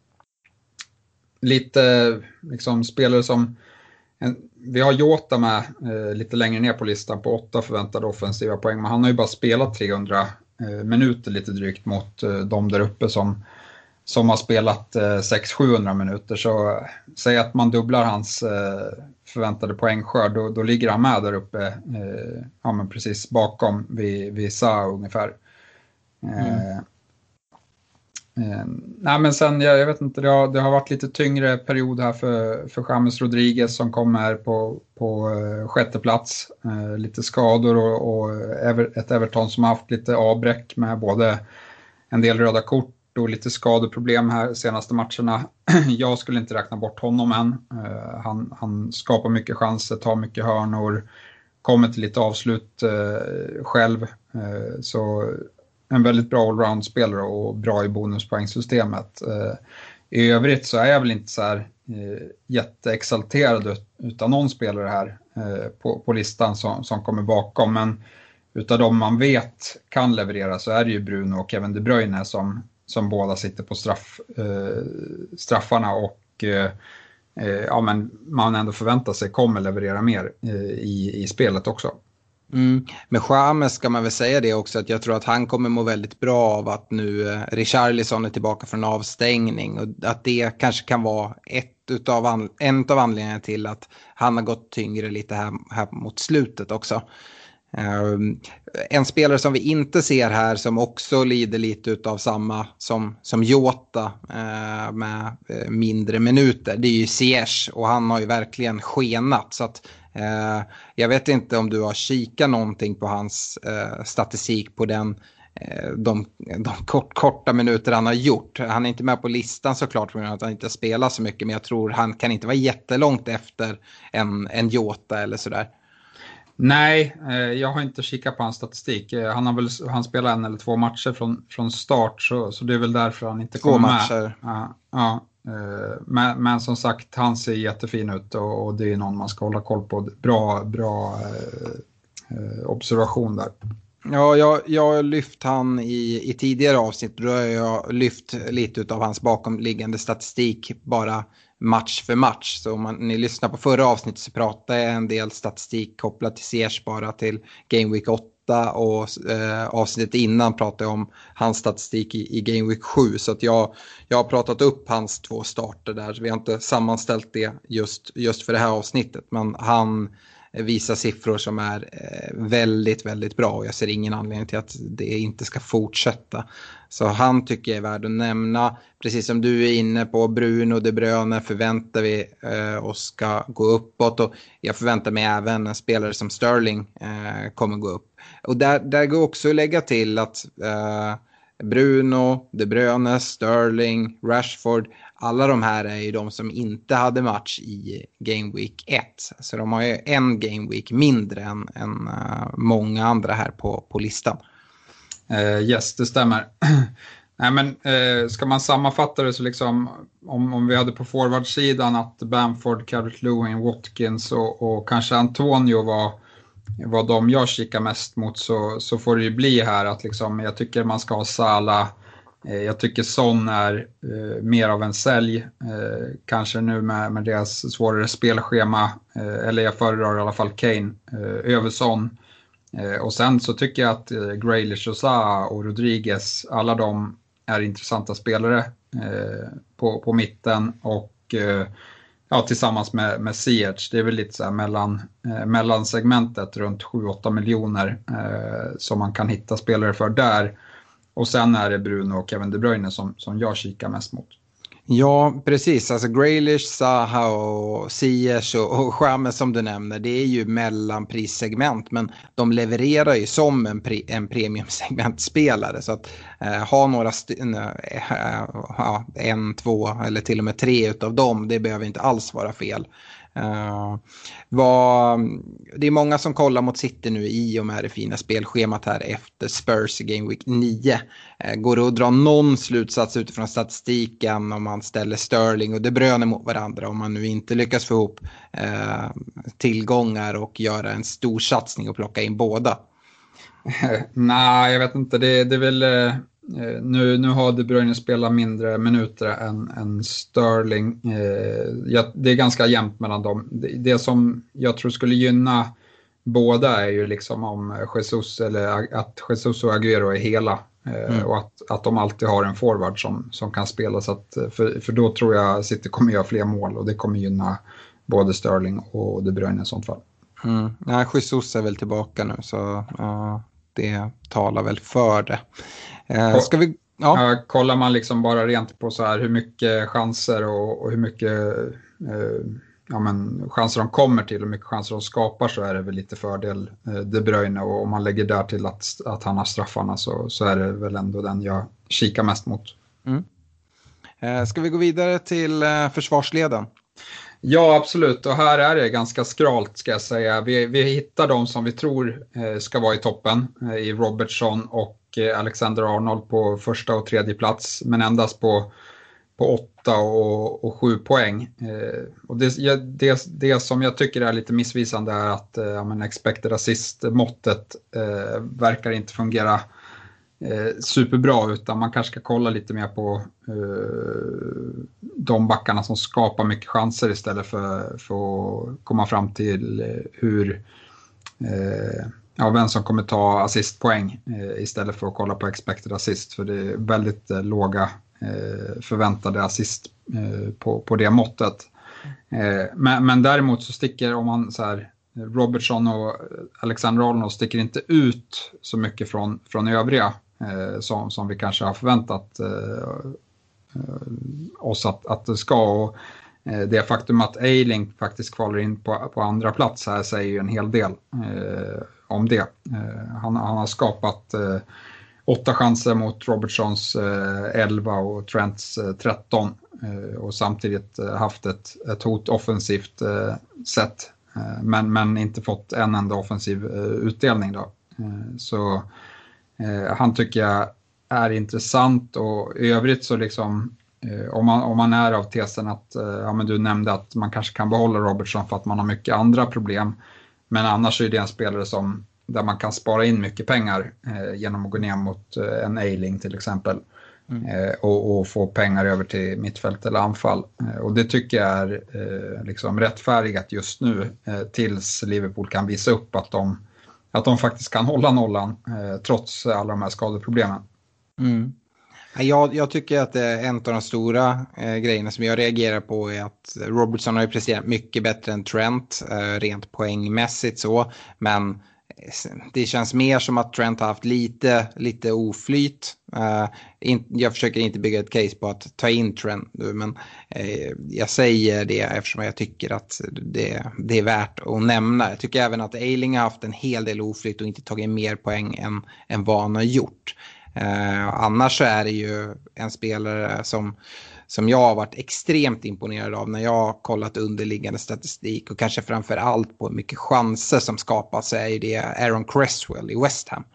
lite liksom, spelare som En, vi har Jota med eh, lite längre ner på listan på åtta förväntade offensiva poäng, men han har ju bara spelat trehundra eh, minuter lite drygt mot eh, de där uppe som, som har spelat eh, sex till sjuhundra minuter. Så eh, säg att man dubblar hans eh, förväntade poängskörd, då, då ligger han med där uppe eh, ja, men precis bakom vid, vid Sa ungefär. Eh, mm. Eh, nej men sen, jag, jag vet inte, det har, det har varit lite tyngre period här för, för James Rodriguez som kommer på, på uh, sjätte plats. Uh, lite skador och, och Ever, ett Everton som har haft lite avbräck med både en del röda kort och lite skadeproblem här senaste matcherna. Jag skulle inte räkna bort honom än. Uh, han, han skapar mycket chanser, tar mycket hörnor, kommer till lite avslut uh, själv. Uh, så en väldigt bra allround-spelare och bra i bonuspoängsystemet. Eh, I övrigt så är jag väl inte så här eh, jätteexalterad utan någon spelare här eh, på, på listan som, som kommer bakom. Men utav de man vet kan leverera så är det ju Bruno och Kevin De Bruyne som, som båda sitter på straff, eh, straffarna och eh, ja, men man ändå förväntar sig kommer leverera mer eh, i, i spelet också. Mm. Med James ska man väl säga det också, att jag tror att han kommer må väldigt bra av att nu eh, Richarlison är tillbaka från avstängning, och att det kanske kan vara ett utav an- en av anledningarna till att han har gått tyngre lite här, här mot slutet också. Um, en spelare som vi inte ser här som också lider lite utav samma som, som Jota uh, med uh, mindre minuter, det är ju Ziyech, och han har ju verkligen skenat, så att Uh, jag vet inte om du har kikat någonting på hans uh, statistik på den de, de kort, korta minuter han har gjort. Han är inte med på listan såklart för att han inte spelar så mycket, men jag tror han kan inte vara jättelångt efter en, en Jota eller sådär. Nej, jag har inte kikat på hans statistik. Han har väl han spelar en eller två matcher från, från start, så, så det är väl därför han inte kommer med. Två matcher. Ja, ja. Men, men som sagt, han ser jättefin ut och, och det är någon man ska hålla koll på. Bra, bra eh, observation där. Ja, jag, jag har lyft han i, i tidigare avsnitt. Då har jag lyft lite av hans bakomliggande statistik bara match för match. Så om man, ni lyssnar på förra avsnittet så pratade jag en del statistik kopplat till Ziyech bara till Game Week åtta. Och eh, avsnittet innan pratade jag om hans statistik i, i Game Week sju. Så att jag, jag har pratat upp hans två starter där. Så vi har inte sammanställt det just, just för det här avsnittet. Men han visar siffror som är väldigt, väldigt bra. Och jag ser ingen anledning till att det inte ska fortsätta. Så han tycker jag är värd att nämna. Precis som du är inne på, Bruno De Bruyne förväntar vi eh, oss ska gå uppåt. Och jag förväntar mig även en spelare som Sterling eh, kommer gå upp. Och där, där går också att lägga till att eh, Bruno, De Bruyne, Sterling, Rashford, alla de här är ju de som inte hade match i Game Week ett. Så de har ju en Game Week mindre än, än uh, många andra här på, på listan. Uh, yes, det stämmer. Nej, men uh, ska man sammanfatta det så liksom, om, om vi hade på forwardsidan att Bamford, Calvert-Lewin, Watkins och, och kanske Antonio var, var de jag kikar mest mot, så, så får det ju bli här att liksom, jag tycker man ska ha Salah. Jag tycker Son är eh, mer av en sälj, eh, kanske nu med, med deras svårare spelschema, eh, eller jag föredrar i alla fall Kane eh, över Son. Eh, och sen så tycker jag att eh, Grealish och Zaha och Rodriguez, alla de är intressanta spelare eh, på, på mitten och eh, ja, tillsammans med, med Ziyech. Det är väl lite så här mellan, eh, mellan segmentet runt sju åtta miljoner eh, som man kan hitta spelare för där. Och sen är det Bruno och Kevin De Bruyne som, som jag kikar mest mot. Ja, precis. Alltså Grealish, Zaha och Ziyech och, och James som du nämner, det är ju mellanprissegment, men de levererar ju som en, pre, en premiumsegmentspelare. Så att eh, ha några, st- äh, äh, en, två eller till och med tre utav dem, det behöver inte alls vara fel. Uh, vad, det är många som kollar mot City nu i och med det fina spelschemat här efter Spurs i Game Week nio. Uh, går det att dra någon slutsats utifrån statistiken om man ställer Sterling och De Bruyne mot varandra, om man nu inte lyckas få ihop uh, tillgångar och göra en stor satsning och plocka in båda? Nej, jag vet inte. Det, det är väl... Uh... Nu, nu har De Bruyne spelat mindre minuter än, än Sterling. Eh, ja, det är ganska jämnt mellan dem. Det, det som jag tror skulle gynna båda är ju liksom om Jesus, eller att Jesus och Agüero är hela. Eh, mm. Och att, att de alltid har en forward som, som kan spela. Så att, för, för då tror jag City kommer göra fler mål och det kommer gynna både Sterling och De Bruyne i sånt fall. Mm. Nej, Jesus är väl tillbaka nu, så uh, det talar väl för det. Uh, ska vi, ja. uh, kollar man liksom bara rent på så här hur mycket chanser och, och hur mycket uh, ja, men, chanser de kommer till och hur mycket chanser de skapar, så är det väl lite fördel uh, De Bruyne, och om man lägger där till att, att han har straffarna, så, så är det väl ändå den jag kikar mest mot. Mm. Uh, ska vi gå vidare till uh, försvarsleden? Ja, absolut. Och här är det ganska skralt, ska jag säga. Vi, vi hittar de som vi tror eh, ska vara i toppen eh, i Robertson och eh, Alexander Arnold på första och tredje plats. Men endast på, på åtta och, och sju poäng. Eh, och det, det, det som jag tycker är lite missvisande är att eh, men expected assist-måttet eh, verkar inte fungera Eh, superbra, utan man kanske ska kolla lite mer på eh, de backarna som skapar mycket chanser istället för, för att komma fram till eh, hur eh, ja, vem som kommer ta assistpoäng eh, istället för att kolla på expected assist, för det är väldigt eh, låga eh, förväntade assist eh, på, på det måttet. Eh, men, men däremot så sticker, om man så här, Robertson och Alexander Arnold sticker inte ut så mycket från, från övriga eh, som, som vi kanske har förväntat eh, oss att, att det ska. Och, eh, det faktum att Ayling faktiskt kvalar in på, på andra plats här säger ju en hel del eh, om det. Eh, han, han har skapat eh, åtta chanser mot Robertsons eh, elva och Trents eh, tretton. Eh, och samtidigt eh, haft ett, ett hot offensivt eh, sätt. Eh, men, men inte fått en enda offensiv eh, utdelning då. Eh, så eh, han tycker jag är intressant, och i övrigt så liksom eh, om, man, om man är av tesen att eh, ja, men du nämnde att man kanske kan behålla Robertson för att man har mycket andra problem. Men annars är det en spelare som där man kan spara in mycket pengar eh, genom att gå ner mot eh, en Ayling till exempel. Mm. Eh, och, och få pengar över till mittfält eller anfall. Eh, och det tycker jag är eh, liksom rättfärdigat just nu eh, tills Liverpool kan visa upp att de, att de faktiskt kan hålla nollan eh, trots alla de här skadeproblemen. Mm. Jag, jag tycker att en av de stora eh, grejerna som jag reagerar på är att Robertson har ju presterat mycket bättre än Trent eh, rent poängmässigt så, men det känns mer som att Trent har haft lite, lite oflyt. Uh, in, jag försöker inte bygga ett case på att ta in Trent nu, men uh, jag säger det eftersom jag tycker att det, det är värt att nämna. Jag tycker även att Ayling har haft en hel del oflyt och inte tagit mer poäng än, än vad han har gjort. Uh, annars så är det ju en spelare som som jag har varit extremt imponerad av när jag har kollat underliggande statistik, och kanske framför allt på mycket chanser som skapas, är det Aaron Cresswell i West Ham.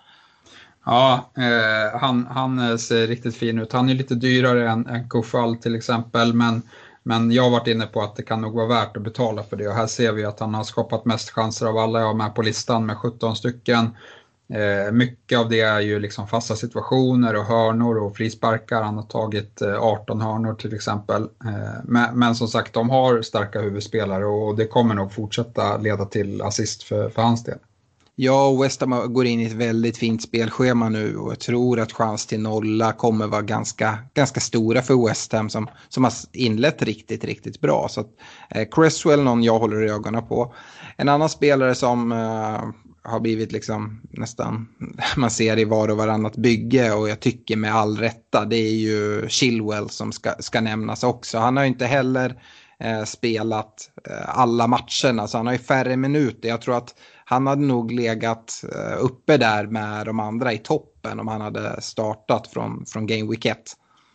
Ja, eh, han, han ser riktigt fin ut. Han är lite dyrare än, än Kofall till exempel, men, men jag har varit inne på att det kan nog vara värt att betala för det. Och här ser vi att han har skapat mest chanser av alla jag har med på listan med sjutton stycken. Eh, mycket av det är ju liksom fasta situationer och hörnor och frisparkar. Han har tagit eh, arton hörnor till exempel. Eh, men, men som sagt, de har starka huvudspelare, och det kommer nog fortsätta leda till assist för, för hans del. Ja, och West Ham går in i ett väldigt fint spelschema nu, och jag tror att chans till nolla kommer vara ganska, ganska stora för West Ham som, som har inlett riktigt, riktigt bra. Så att, eh, Cresswell, någon jag håller ögonen på. En annan spelare som eh, har blivit liksom nästan, man ser i var och varannat bygge, och jag tycker med all rätta, det är ju Chilwell som ska, ska nämnas också. Han har ju inte heller eh, spelat eh, alla matcherna, så han har ju färre minuter. Jag tror att han hade nog legat eh, uppe där med de andra i toppen om han hade startat från, från Game Week ett.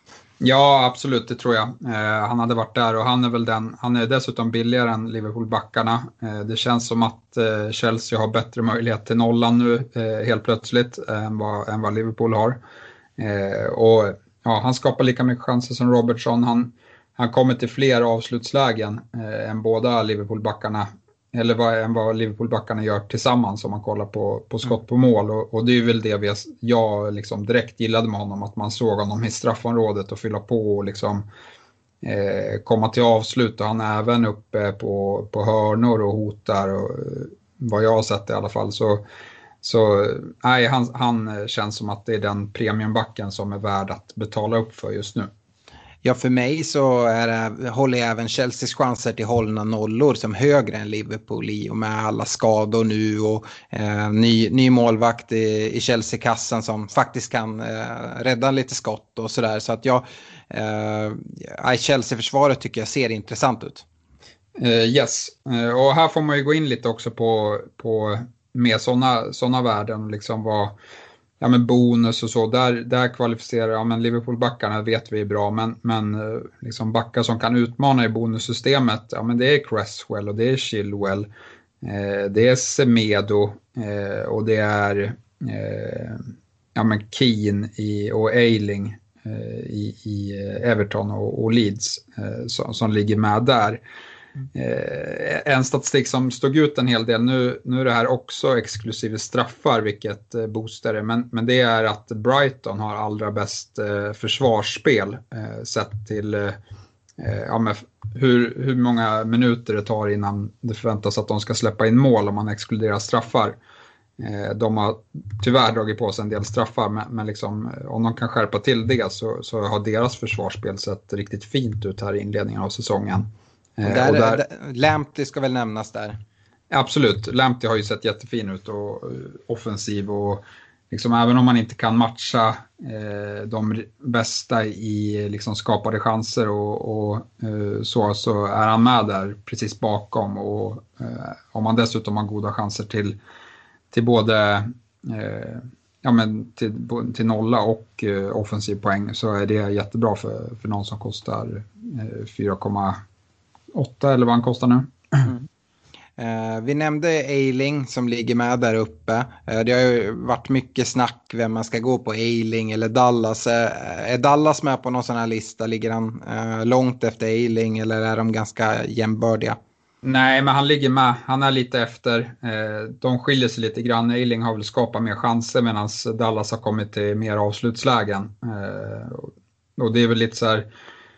Ja, absolut, det tror jag. Eh, han hade varit där, och han är väl den, han är dessutom billigare än Liverpool-backarna. Eh, det känns som att eh, Chelsea har bättre möjlighet till nollan nu eh, helt plötsligt eh, än, vad, än vad Liverpool har. Eh, och ja, han skapar lika mycket chanser som Robertson. Han, han kommer till fler avslutslägen eh, än båda Liverpool-backarna. Eller vad, än vad Liverpool-backarna gör tillsammans om man kollar på, på skott på mål. Och, och det är väl det vi, jag liksom direkt gillade med honom, att man såg honom i straffområdet och fylla på och liksom, eh, komma till avslut. Och han är även uppe på, på hörnor och hotar, och, vad jag har sett i alla fall. Så, så nej, han, han känns som att det är den premiumbacken som är värd att betala upp för just nu. Ja, för mig så är det, håller jag även Chelseas chanser till hållna nollor som högre än Liverpool i och med alla skador nu, och eh, ny, ny målvakt i, i Chelsea-kassan som faktiskt kan eh, rädda lite skott och sådär. Så att jag, eh, Chelsea-försvaret tycker jag ser intressant ut. Uh, yes, uh, och här får man ju gå in lite också på, på med sådana såna värden, liksom vad, ja men bonus och så, där, där kvalificerar, ja men Liverpool-backarna vet vi är bra, men, men liksom backar som kan utmana i bonussystemet, ja men det är Cresswell och det är Chilwell, eh, det är Semedo eh, och det är eh, ja men Keane i, och Ayling eh, i, i Everton och, och Leeds eh, som, som ligger med där. Eh, en statistik som stod ut en hel del, nu, nu är det här också exklusive straffar, vilket eh, boostar det, men, men det är att Brighton har allra bäst eh, försvarsspel eh, sett till eh, ja, med hur, hur många minuter det tar innan det förväntas att de ska släppa in mål om man exkluderar straffar. Eh, de har tyvärr dragit på sig en del straffar, men, men liksom, om de kan skärpa till det så, så har deras försvarsspel sett riktigt fint ut här i inledningen av säsongen. Och där, och där, Lamptey ska väl nämnas där. Absolut, Lamptey har ju sett jättefin ut och offensiv, och liksom, även om man inte kan matcha eh, de bästa i liksom, skapade chanser och, och eh, så, så är han med där precis bakom, och eh, om man dessutom har goda chanser till, till både eh, ja, men till, till nolla och eh, offensiv poäng, så är det jättebra för, för någon som kostar eh, fyra komma åtta eller vad han kostar nu. Mm. Eh, vi nämnde Eiling som ligger med där uppe. Eh, det har ju varit mycket snack vem man ska gå på, Eiling eller Dallas. Eh, är Dallas med på någon sån här lista? Ligger han eh, långt efter Eiling eller är de ganska jämbördiga? Nej, men han ligger med. Han är lite efter. Eh, de skiljer sig lite grann. Eiling har väl skapat mer chanser medan Dallas har kommit till mer avslutslägen. Eh, och det är väl lite så här...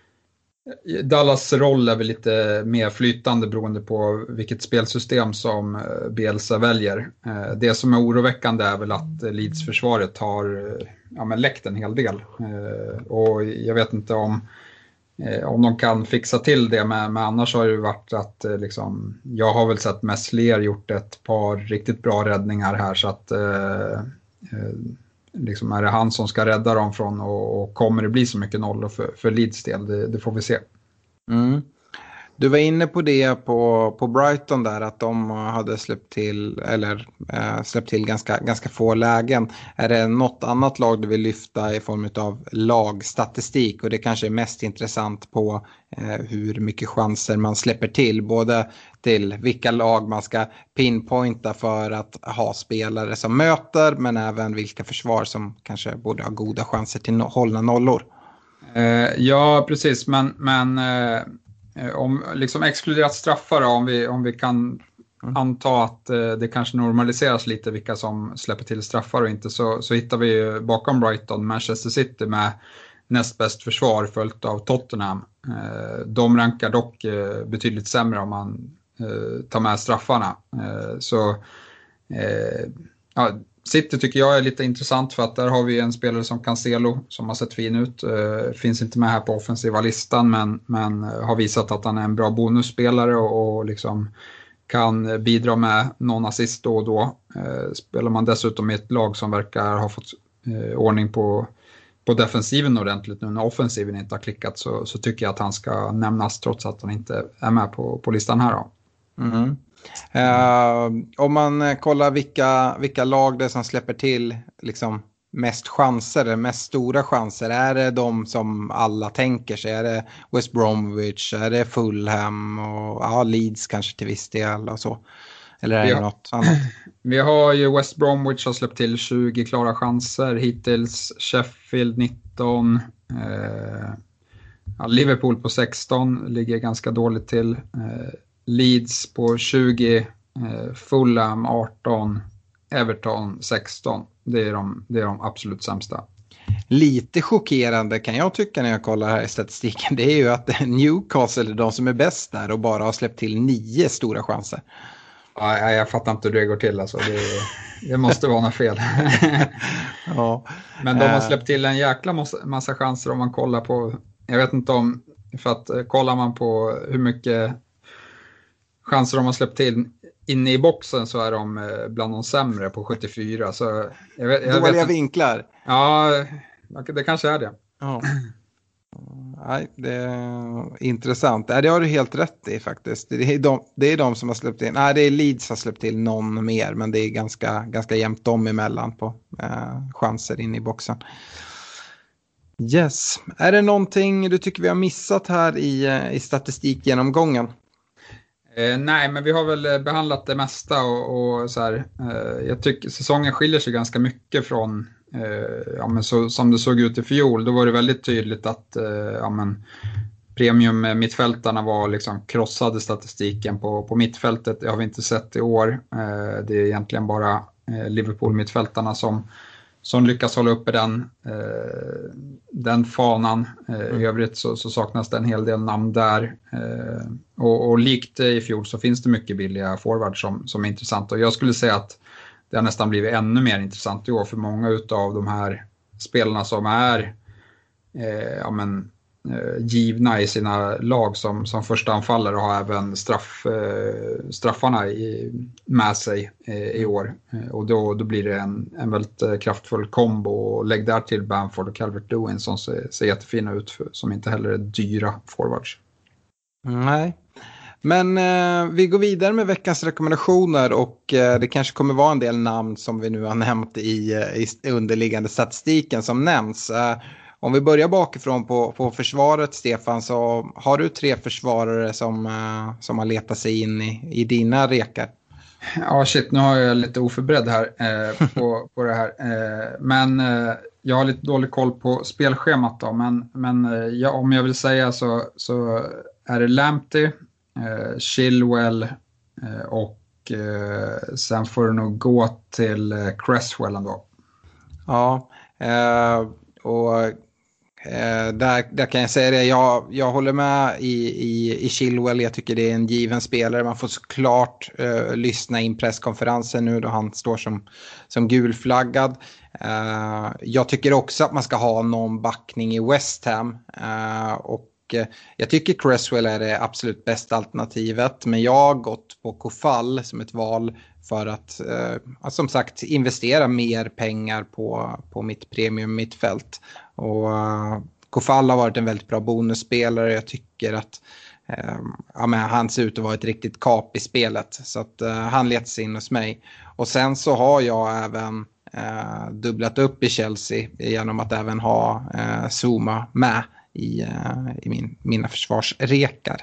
Dallas roll är väl lite mer flytande beroende på vilket spelsystem som Bielsa väljer. Det som är oroväckande är väl att Leeds-försvaret har ja, men läckt en hel del. Och jag vet inte om, om de kan fixa till det, men, men annars har det varit att liksom, jag har väl sett Meslier gjort ett par riktigt bra räddningar här, så att eh, liksom är det han som ska rädda dem från, och, och kommer det bli så mycket nollor för, för Leeds del, det, det får vi se. Mm. Du var inne på det på, på Brighton där, att de hade släppt till eller äh, släppt till ganska, ganska få lägen. Är det något annat lag du vill lyfta i form av lagstatistik, och det kanske är mest intressant på äh, hur mycket chanser man släpper till, både till vilka lag man ska pinpointa för att ha spelare som möter, men även vilka försvar som kanske borde ha goda chanser till no- hållna nollor? Uh, ja, precis, men, men uh... om liksom exkluderat straffar då, om vi, om vi kan mm. anta att eh, det kanske normaliseras lite vilka som släpper till straffar och inte, så, så hittar vi ju bakom Brighton Manchester City med näst bäst försvar följt av Tottenham. Eh, de rankar dock eh, betydligt sämre om man eh, tar med straffarna. Eh, så eh, ja, City tycker jag är lite intressant för att där har vi en spelare som Cancelo som har sett fin ut. Uh, finns inte med här på offensiva listan, men, men har visat att han är en bra bonusspelare och, och liksom kan bidra med någon assist då och då. Uh, spelar man dessutom i ett lag som verkar ha fått uh, ordning på, på defensiven ordentligt nu när offensiven inte har klickat, så, så tycker jag att han ska nämnas trots att han inte är med på, på listan här då. Mm. Uh, om man kollar vilka, vilka lag det är som släpper till liksom mest chanser, mest stora chanser, är det de som alla tänker sig? Är det West Bromwich, är det Fulham och ja, Leeds kanske till viss del och så? Eller är det har, något annat? Vi har ju West Bromwich har släppt till tjugo klara chanser hittills, Sheffield nitton, uh, ja, Liverpool på sexton ligger ganska dåligt till, uh, Leeds på tjugo, eh, Fulham arton, Everton sexton. Det är, de, det är de absolut sämsta. Lite chockerande kan jag tycka när jag kollar här i statistiken, det är ju att Newcastle är de som är bäst där och bara har släppt till nio stora chanser. Ja, jag fattar inte hur det går till. Alltså. Det, det måste vara något fel. Ja. Men de har släppt till en jäkla massa, massa chanser om man kollar på, jag vet inte om, för att kollar man på hur mycket chanser de har släppt till inne i boxen, så är de bland de sämre på sjuttiofyra. Så jag vet, jag Dåliga vet, vinklar. Ja, det kanske är det. Ja. Nej, det är intressant. Nej, det har du helt rätt i faktiskt. Det är de, det är de som har släppt in. Nej, det är Leeds som har släppt till någon mer, men det är ganska, ganska jämnt dem emellan på eh, chanser in i boxen. Yes. Är det någonting du tycker vi har missat här i, i statistikgenomgången? Eh, nej, men vi har väl behandlat det mesta och, och så här, eh, jag tycker säsongen skiljer sig ganska mycket från eh, ja, men så, som det såg ut i fjol. Då var det väldigt tydligt att eh, ja, men, premium mittfältarna var liksom krossade statistiken på, på mittfältet. Det har vi inte sett i år. Eh, det är egentligen bara eh, Liverpool mittfältarna som som lyckas hålla uppe den, eh, den fanan. Eh, mm. I övrigt så, så saknas det en hel del namn där. Eh, och, och likt i fjol så finns det mycket billiga forwards som, som är intressanta. Och jag skulle säga att det har nästan blivit ännu mer intressant i år för många av de här spelarna som är eh, ja, men, eh, givna i sina lag som, som första anfallare, och har även straff, eh, straffarna i, med sig eh, i år. Eh, och då, då blir det en, en väldigt eh, kraftfull kombo. Och lägg där till Bamford och Calvert-Lewin som ser, ser jättefina ut, för, som inte heller är dyra forwards. Nej. Men eh, vi går vidare med veckans rekommendationer och eh, det kanske kommer vara en del namn som vi nu har nämnt i, i underliggande statistiken som nämns. Eh, om vi börjar bakifrån på, på försvaret, Stefan, så har du tre försvarare som, eh, som har letat sig in i, i dina rekar. Ja, shit, nu har jag lite oförberedd här eh, på, på det här. Eh, men eh, jag har lite dålig koll på spelschemat då. Men, men eh, ja, om jag vill säga så, så är det Lamptey, eh, Chilwell eh, och eh, sen får det nog gå till eh, Cresswell ändå. Ja, eh, och eh, där, där kan jag säga det. Jag, jag håller med i, i, i Chilwell. Jag tycker det är en given spelare. Man får såklart eh, lyssna in presskonferensen nu då han står som, som gulflaggad. Eh, jag tycker också att man ska ha någon backning i West Ham. Eh, och eh, jag tycker Cresswell är det absolut bästa alternativet. Men jag har gått på Kofall som ett val för att, eh, som sagt, investera mer pengar på, på mitt premium mittfält. Och uh, Kofall har varit en väldigt bra bonusspelare. Jag tycker att uh, ja, men han ser ut att vara ett riktigt kap i spelet. Så att uh, han letar in hos mig. Och sen så har jag även uh, dubblat upp i Chelsea genom att även ha uh, Zuma med i, uh, i min, mina försvarsrekar.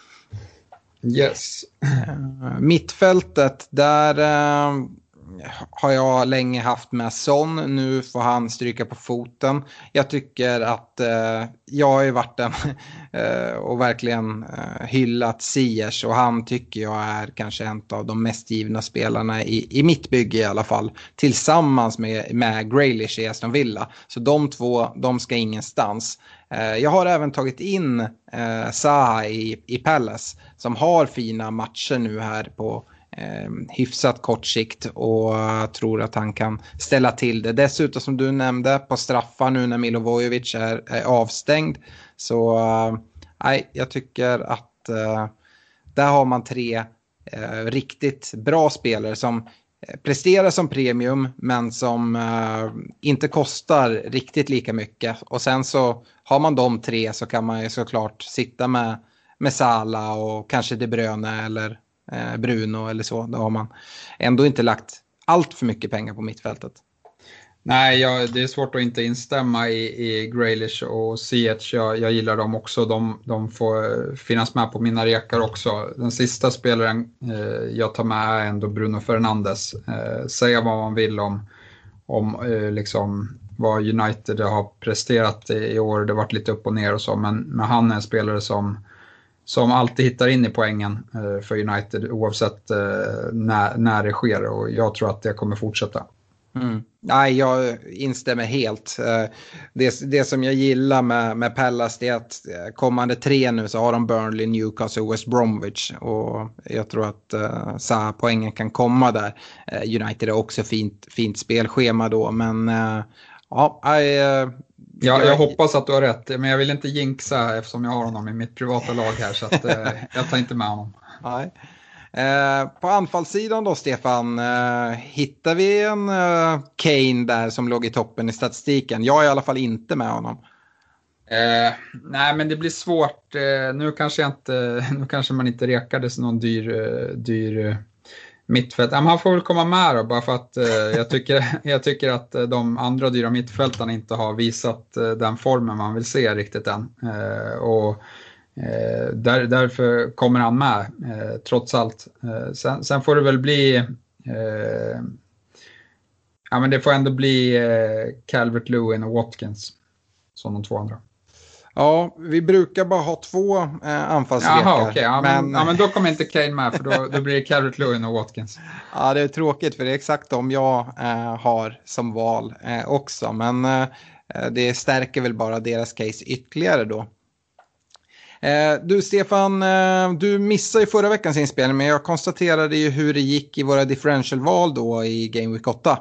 Yes. Uh, mittfältet, där uh, har jag länge haft med Son. Nu får han stryka på foten. Jag tycker att uh, jag har ju varit en uh, och verkligen uh, hyllat Ziyech, och han tycker jag är kanske en av de mest givna spelarna i, i mitt bygge i alla fall. Tillsammans med, med Grealish i Aston Villa. Så de två, de ska ingenstans. Jag har även tagit in eh, Zaha i, i Palace som har fina matcher nu här på eh, hyfsat kort sikt, och uh, tror att han kan ställa till det. Dessutom, som du nämnde, på straffar nu när Milivojevic är, är avstängd. Så uh, nej, jag tycker att uh, där har man tre uh, riktigt bra spelare som presterar som premium men som uh, inte kostar riktigt lika mycket. Och sen så har man de tre, så kan man ju såklart sitta med, med Salah och kanske De Bruyne eller uh, Bruno eller så. Då har man ändå inte lagt allt för mycket pengar på mittfältet. Nej, jag, det är svårt att inte instämma i, i Grealish och Ziyech. Jag, jag gillar dem också. De, de får finnas med på mina rekar också. Den sista spelaren eh, jag tar med är ändå Bruno Fernandes. Eh, säga vad man vill om, om eh, liksom vad United har presterat i, i år. Det har varit lite upp och ner och så. Men, men han är en spelare som, som alltid hittar in i poängen eh, för United oavsett eh, när, när det sker. Och jag tror att det kommer fortsätta. Mm. Nej, jag instämmer helt. Det, det som jag gillar med, med Palace är att kommande tre nu så har de Burnley, Newcastle och West Bromwich. Och jag tror att uh, så poängen kan komma där. Uh, United är också fint, fint spelschema då. Men uh, ja, I, uh, ja, jag hoppas att du har rätt. Men jag vill inte jinxa eftersom jag har honom i mitt privata lag här. Så att, uh, jag tar inte med honom. Nej. Eh, på anfallssidan då, Stefan, eh, hittar vi en eh, Kane där som låg i toppen i statistiken? Jag är i alla fall inte med honom. Eh, nej, men det blir svårt. Eh, nu, kanske jag inte, nu kanske man inte rekades någon dyr, eh, dyr eh, mittfält. Eh, han får väl komma med då, bara för att eh, jag, tycker, jag tycker att de andra dyra mittfältarna inte har visat eh, den formen man vill se riktigt än. Eh, och Eh, där, därför kommer han med eh, trots allt. Eh, sen, sen får det väl bli eh, ja, men det får ändå bli eh, Calvert-Lewin och Watkins som de två andra. Ja, vi brukar bara ha två eh, anfallsrekar. Jaha, okay. ja, men, men... ja, men då kommer inte Kane med, för då, då blir det Calvert-Lewin och Watkins. Ja, det är tråkigt, för det är exakt de jag eh, har som val eh, också. Men eh, det stärker väl bara deras case ytterligare då. Du Stefan, du missade ju förra veckans inspelning, men jag konstaterade ju hur det gick i våra differential-val då i Game Week åtta.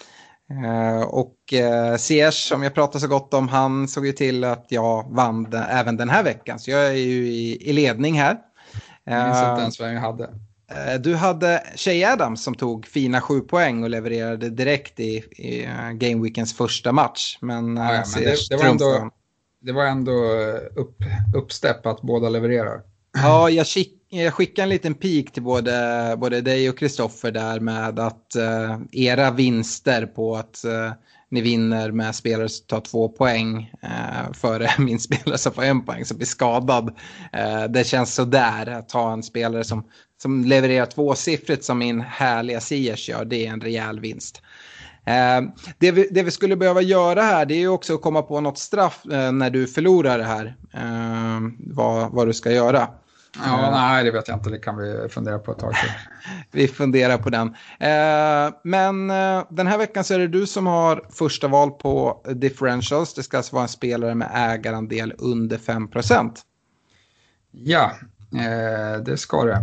Och Ziyech, som jag pratade så gott om, han såg ju till att jag vann även den här veckan. Så jag är ju i, i ledning här. Jag minns inte ens vad jag hade. Du hade Shea Adams som tog fina sju poäng och levererade direkt i, i Game Weekens första match. Men, ja, ja, men det, det var ändå... Det var ändå upp, uppstepp att båda levererar. Ja, jag, skick, jag skickar en liten pik till både, både dig och Kristoffer där med att uh, era vinster på att uh, ni vinner med spelare som tar två poäng uh, före min spelare som får en poäng som blir skadad. Uh, det känns så där att ha en spelare som, som levererar tvåsiffrigt som min härliga Ziyech gör. Det är en rejäl vinst. Uh, det, vi, det vi skulle behöva göra här, det är ju också att komma på något straff uh, när du förlorar det här. Uh, vad, vad du ska göra. Ja, uh, nej, det vet jag inte. Det kan vi fundera på ett tag till. Vi funderar på den. Uh, men uh, den här veckan så är det du som har första val på differentials. Det ska alltså vara en spelare med ägarandel under fem procent. Ja, uh, det ska det.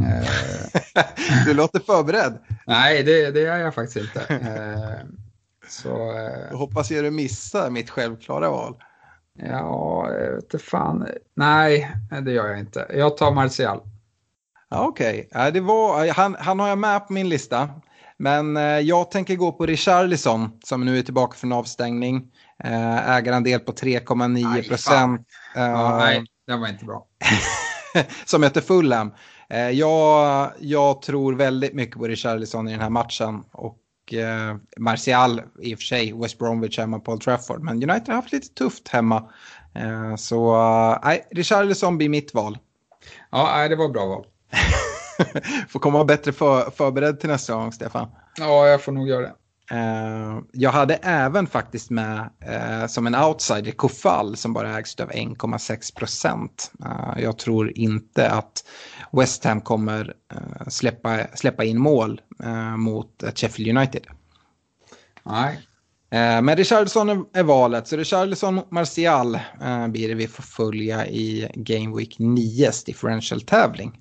Du låter förberedd. Nej, det, det är jag faktiskt inte. Eh, så, eh, jag hoppas jag du missar mitt självklara val. Ja, jag vet inte fan. Nej, det gör jag inte. Jag tar Martial. Ja, okej. Okay. Det var, han, han har jag med på min lista. Men eh, jag tänker gå på Richarlison som nu är tillbaka från avstängning. Eh, ägarandel på tre komma nio procent. Eh, ja, nej, det var inte bra. Som heter Fulham. Eh, jag, jag tror väldigt mycket på Richarlison i den här matchen. Och eh, Martial i och för sig, West Bromwich hemma på Old Trafford. Men United har haft lite tufft hemma. Eh, så nej, eh, Richarlison blir mitt val. Ja, nej, det var bra val. Får komma bättre för, förberedd till nästa gång, Stefan. Ja, jag får nog göra det. Uh, jag hade även faktiskt med uh, som en outsider Kofall som bara ägs av en komma sex procent. Uh, jag tror inte att West Ham kommer uh, släppa, släppa in mål uh, mot uh, Sheffield United. Nej. Uh, men Richarlison är, är valet. Så Richarlison mot Martial uh, blir det vi får följa i Game Week nio differential-tävling.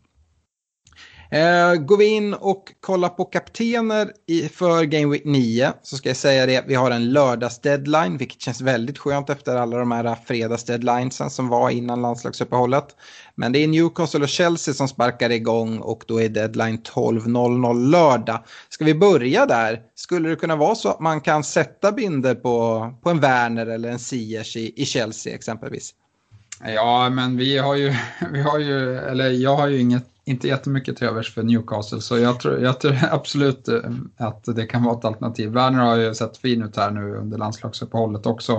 Uh, går vi in och kollar på kaptener i, för Game Week nio så ska jag säga det, vi har en lördags deadline vilket känns väldigt skönt efter alla de här fredags deadlinesen som var innan landslagsuppehållet. Men det är Newcastle och Chelsea som sparkar igång och då är deadline tolv noll noll lördag. Ska vi börja där? Skulle det kunna vara så att man kan sätta binder på, på en Werner eller en Ziyech i, i Chelsea exempelvis? Ja, men vi har ju, vi har ju eller jag har ju inget inte jättemycket till övers för Newcastle, så jag tror, jag tror absolut att det kan vara ett alternativ. Werner har ju sett fin ut här nu under landslagsuppehållet också.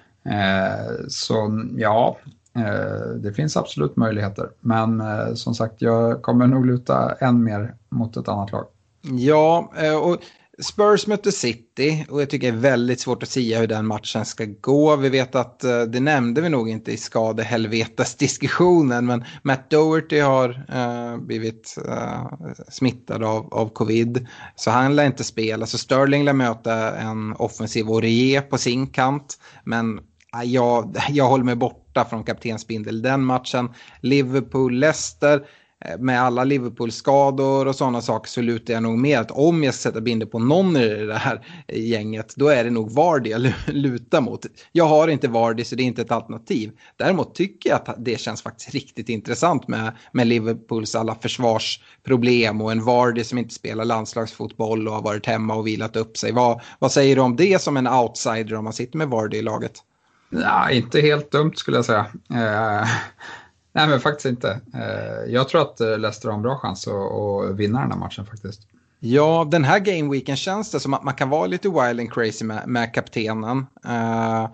Eh, så ja, eh, det finns absolut möjligheter. Men eh, som sagt, jag kommer nog luta än mer mot ett annat lag. Ja, och Spurs möter City och jag tycker det är väldigt svårt att säga hur den matchen ska gå. Vi vet att uh, det nämnde vi nog inte i skadehelvetas-diskussionen, men Matt Doherty har uh, blivit uh, smittad av, av covid, så han lär inte spela. Så Sterling lär möta en offensiv Aurier på sin kant, men uh, jag, jag håller mig borta från kaptensbindel den matchen. Liverpool-Leicester, med alla Liverpool-skador och sådana saker så lutar jag nog med att om jag sätter binder på någon i det här gänget då är det nog Vardy jag lutar mot. Jag har inte Vardy så det är inte ett alternativ. Däremot tycker jag att det känns faktiskt riktigt intressant med, med Liverpools alla försvarsproblem och en Vardy som inte spelar landslagsfotboll och har varit hemma och vilat upp sig. Vad, vad säger du om det som en outsider om man sitter med Vardy i laget? Ja, inte helt dumt skulle jag säga. Eh... Nej, men faktiskt inte. Jag tror att Leicester har en bra chans att vinna den här matchen faktiskt. Ja, den här gameweeken känns det som att man kan vara lite wild and crazy med, med kaptenen. Uh,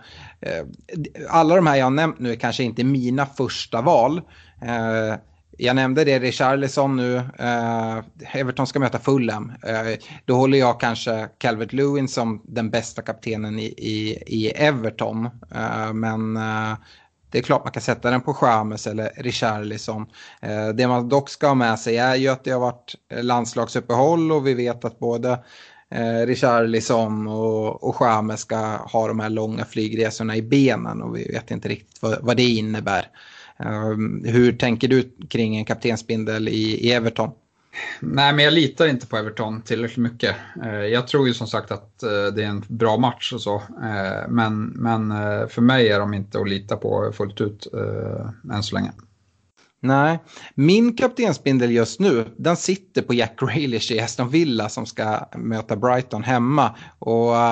alla de här jag har nämnt nu är kanske inte mina första val. Uh, jag nämnde det, Richarlison nu. Uh, Everton ska möta Fulham. Uh, då håller jag kanske Calvert-Lewin som den bästa kaptenen i, i, i Everton. Uh, men... Uh, Det är klart man kan sätta den på James eller Richarlison. Eh, det man dock ska ha med sig är ju att det har varit landslagsuppehåll och vi vet att både eh, Richarlison och, och James ska ha de här långa flygresorna i benen och vi vet inte riktigt vad, vad det innebär. Eh, hur tänker du kring en kaptensbindel i, i Everton? Nej, men jag litar inte på Everton tillräckligt mycket. Jag tror ju som sagt att det är en bra match och så. Men, men för mig är de inte att lita på fullt ut än så länge. Nej, min kaptensbindel just nu, den sitter på Jack Grealish i Aston Villa som ska möta Brighton hemma. Och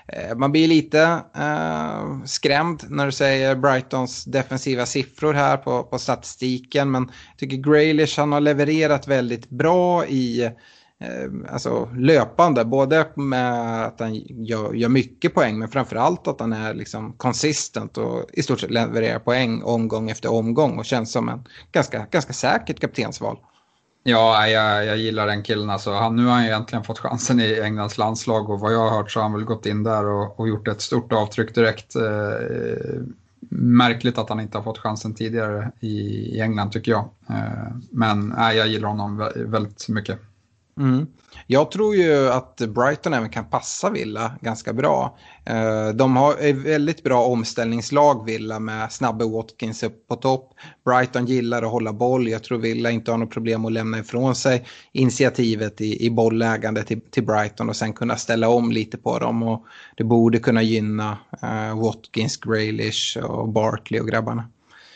eh, man blir lite eh, skrämd när du säger Brightons defensiva siffror här på, på statistiken. Men jag tycker Grealish, han har levererat väldigt bra i alltså löpande, både med att han gör, gör mycket poäng, men framförallt att han är liksom consistent och i stort sett levererar poäng omgång efter omgång och känns som en ganska, ganska säkert kaptensval. Ja, jag, jag gillar den killen. Alltså, han, nu har han ju egentligen fått chansen i Englands landslag och vad jag har hört så har han väl gått in där och, och gjort ett stort avtryck direkt. Eh, märkligt att han inte har fått chansen tidigare i, i England tycker jag. Eh, men eh, jag gillar honom väldigt mycket. Mm. Jag tror ju att Brighton även kan passa Villa ganska bra. De har ett väldigt bra omställningslag, Villa, med snabba Watkins upp på topp. Brighton gillar att hålla boll. Jag tror Villa inte har något problem att lämna ifrån sig initiativet i, i bollägande till, till Brighton och sen kunna ställa om lite på dem. Och det borde kunna gynna uh, Watkins, Grealish och Barkley och grabbarna.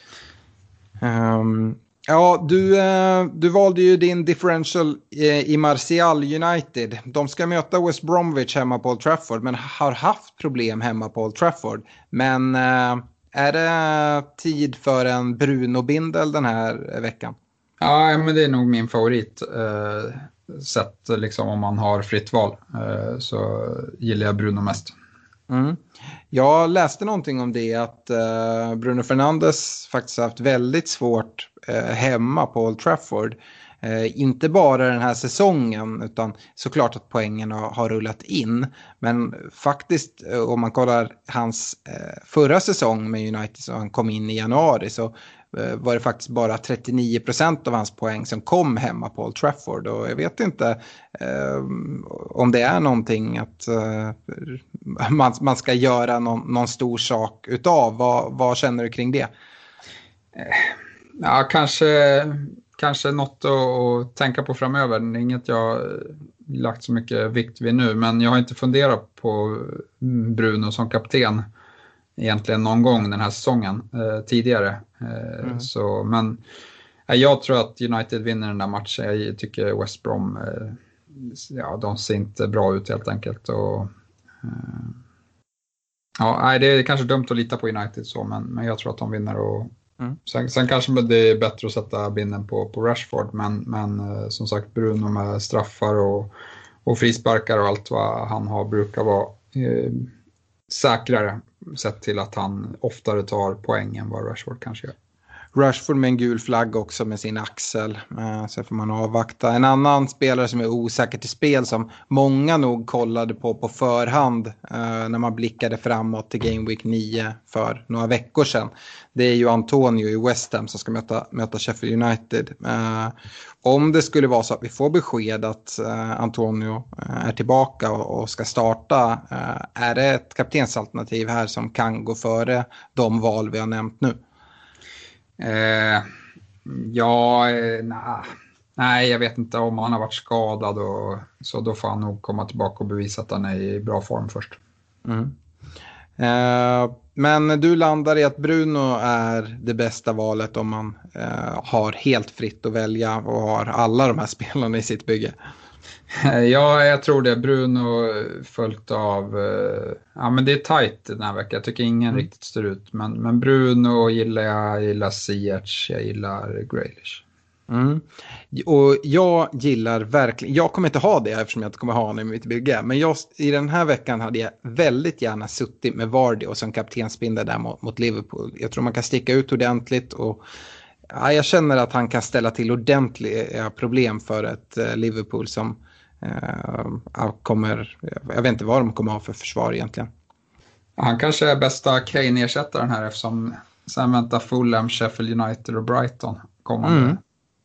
Um, Ja, du, du valde ju din differential i Martial United. De ska möta West Bromwich hemma på Old Trafford, men har haft problem hemma på Old Trafford. Men är det tid för en Bruno-bindel den här veckan? Ja, men det är nog min favorit. Sett liksom om man har fritt val så gillar jag Bruno mest. Mm. Jag läste någonting om det, att uh, Bruno Fernandes faktiskt har haft väldigt svårt uh, hemma på Old Trafford. Uh, inte bara den här säsongen, utan såklart att poängen har, har rullat in. Men faktiskt, uh, om man kollar hans uh, förra säsong med United, så han kom in i januari, så uh, var det faktiskt bara trettionio procent av hans poäng som kom hemma på Old Trafford. Och jag vet inte uh, om det är någonting att uh, man, man ska göra någon, någon stor sak utav. Vad, vad känner du kring det? Ja, kanske, kanske något att, att tänka på framöver. Det är inget jag lagt så mycket vikt vid nu, men jag har inte funderat på Bruno som kapten egentligen någon gång den här säsongen eh, tidigare. Eh, mm. så, men eh, jag tror att United vinner den där matchen. Jag tycker West Brom, eh, ja, de ser inte bra ut helt enkelt. Och, eh, ja, nej, det är kanske dumt att lita på United så, men, men jag tror att de vinner. Och mm. sen, sen kanske det är bättre att sätta binden på, på Rashford, men, men eh, som sagt, Bruno med straffar och, och frisparkar och allt vad han har brukar vara eh, säkrare, sett till att han oftare tar poäng än vad Rashford kanske gör. Rashford med en gul flagg också med sin axel. Så får man avvakta. En annan spelare som är osäker till spel, som många nog kollade på på förhand när man blickade framåt till Game Week nio för några veckor sedan. Det är ju Antonio i West Ham som ska möta, möta Sheffield United. Om det skulle vara så att vi får besked att Antonio är tillbaka och ska starta, är det ett kaptensalternativ här som kan gå före de val vi har nämnt nu? Eh, ja, eh, nah. nej, jag vet inte om han har varit skadad och så, då får han nog komma tillbaka och bevisa att han är i bra form först. Mm. Eh, men du landar i att Bruno är det bästa valet om man eh, har helt fritt att välja och har alla de här spelarna i sitt bygge. Ja, jag tror det. Bruno följt av... Ja, men det är tajt den här veckan. Jag tycker ingen mm. riktigt står ut. Men, men Bruno gillar jag, jag gillar Ziyech, jag gillar Grealish. Mm. Och jag gillar verkligen... Jag kommer inte ha det eftersom jag inte kommer ha honom i mitt bygge. Men jag, i den här veckan hade jag väldigt gärna suttit med Vardy och som kaptensbindel där mot, mot Liverpool. Jag tror man kan sticka ut ordentligt och... Ja, jag känner att han kan ställa till ordentliga problem för ett uh, Liverpool som... Uh, kommer, jag vet inte vad de kommer ha för försvar egentligen. Han kanske är bästa Kane-ersättaren här, eftersom sen väntar Fulham, Sheffield United och Brighton kommande. Mm.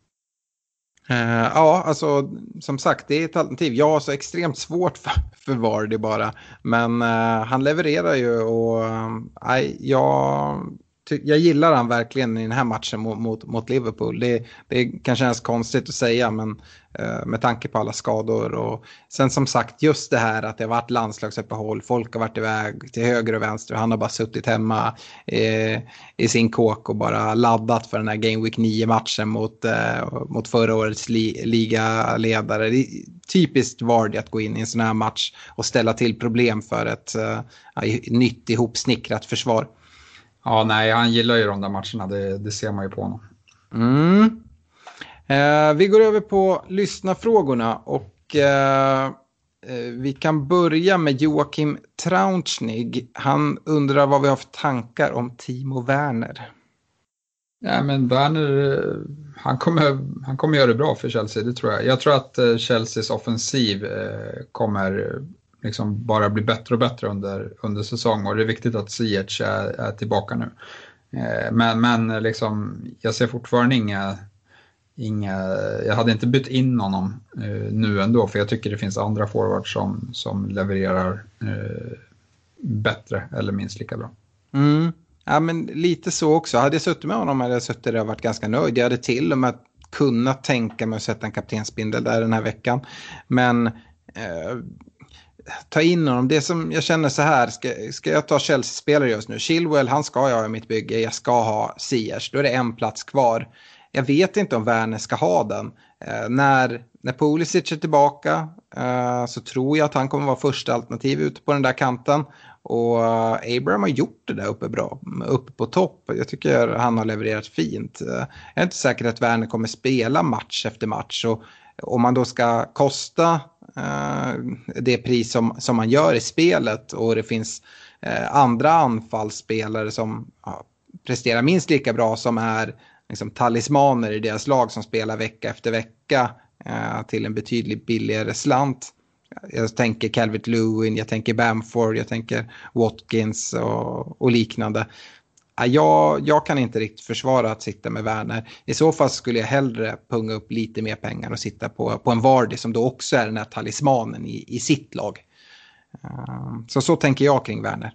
Uh, ja, alltså som sagt, det är ett alternativ. Jag har så extremt svårt för, för Vardy bara, men uh, han levererar ju och uh, jag, jag gillar han verkligen i den här matchen mot, mot, mot Liverpool. Det, det kan kännas konstigt att säga, men eh, med tanke på alla skador. Och sen som sagt, just det här att det har varit landslagsuppehåll, folk har varit iväg till höger och vänster och han har bara suttit hemma eh, i sin kåk och bara laddat för den här Game Week nio-matchen mot, eh, mot förra årets li, ligaledare. Det är typiskt Vardy att gå in i en sån här match och ställa till problem för ett eh, nytt ihopsnickrat försvar. Ja, nej, han gillar ju de där matcherna, det, det ser man ju på honom. Mm. Eh, vi går över på lyssnarfrågorna och eh, vi kan börja med Joakim Traunschnig. Han undrar vad vi har för tankar om Timo Werner. Ja, men Werner, han kommer, han kommer göra det bra för Chelsea, det tror jag. Jag tror att Chelseas offensiv eh, kommer liksom bara bli bättre och bättre under, under säsong, och det är viktigt att Ziyech är, är tillbaka nu. Eh, men men liksom, jag ser fortfarande inga, inga, jag hade inte bytt in honom eh, nu ändå, för jag tycker det finns andra forwards som, som levererar eh, bättre eller minst lika bra. Mm. Ja, men lite så också. Hade jag suttit med honom hade jag suttit där och varit ganska nöjd. Jag hade till och med kunnat tänka mig att sätta en kaptensbindel där den här veckan. Men eh, ta in honom. Det som jag känner så här, ska, ska jag ta Chelsea-spelare just nu? Chilwell, han ska jag ha i mitt bygge. Jag ska ha Ziyech. Då är det en plats kvar. Jag vet inte om Werner ska ha den. Eh, när, när Pulisic är tillbaka eh, så tror jag att han kommer vara första alternativ ute på den där kanten. Och uh, Abraham har gjort det där uppe bra, uppe på topp. Jag tycker han har levererat fint. Uh, jag är inte säker att Werner kommer spela match efter match. Och om man då ska kosta uh, det pris som, som man gör i spelet, och det finns uh, andra anfallsspelare som uh, presterar minst lika bra, som är liksom talismaner i deras lag, som spelar vecka efter vecka uh, till en betydligt billigare slant. Jag tänker Calvert-Lewin, jag tänker Bamford, jag tänker Watkins och, och liknande. Jag, jag kan inte riktigt försvara att sitta med Werner. I så fall skulle jag hellre punga upp lite mer pengar och sitta på, på en Vardy som då också är den här talismanen i, i sitt lag. Så så tänker jag kring Werner.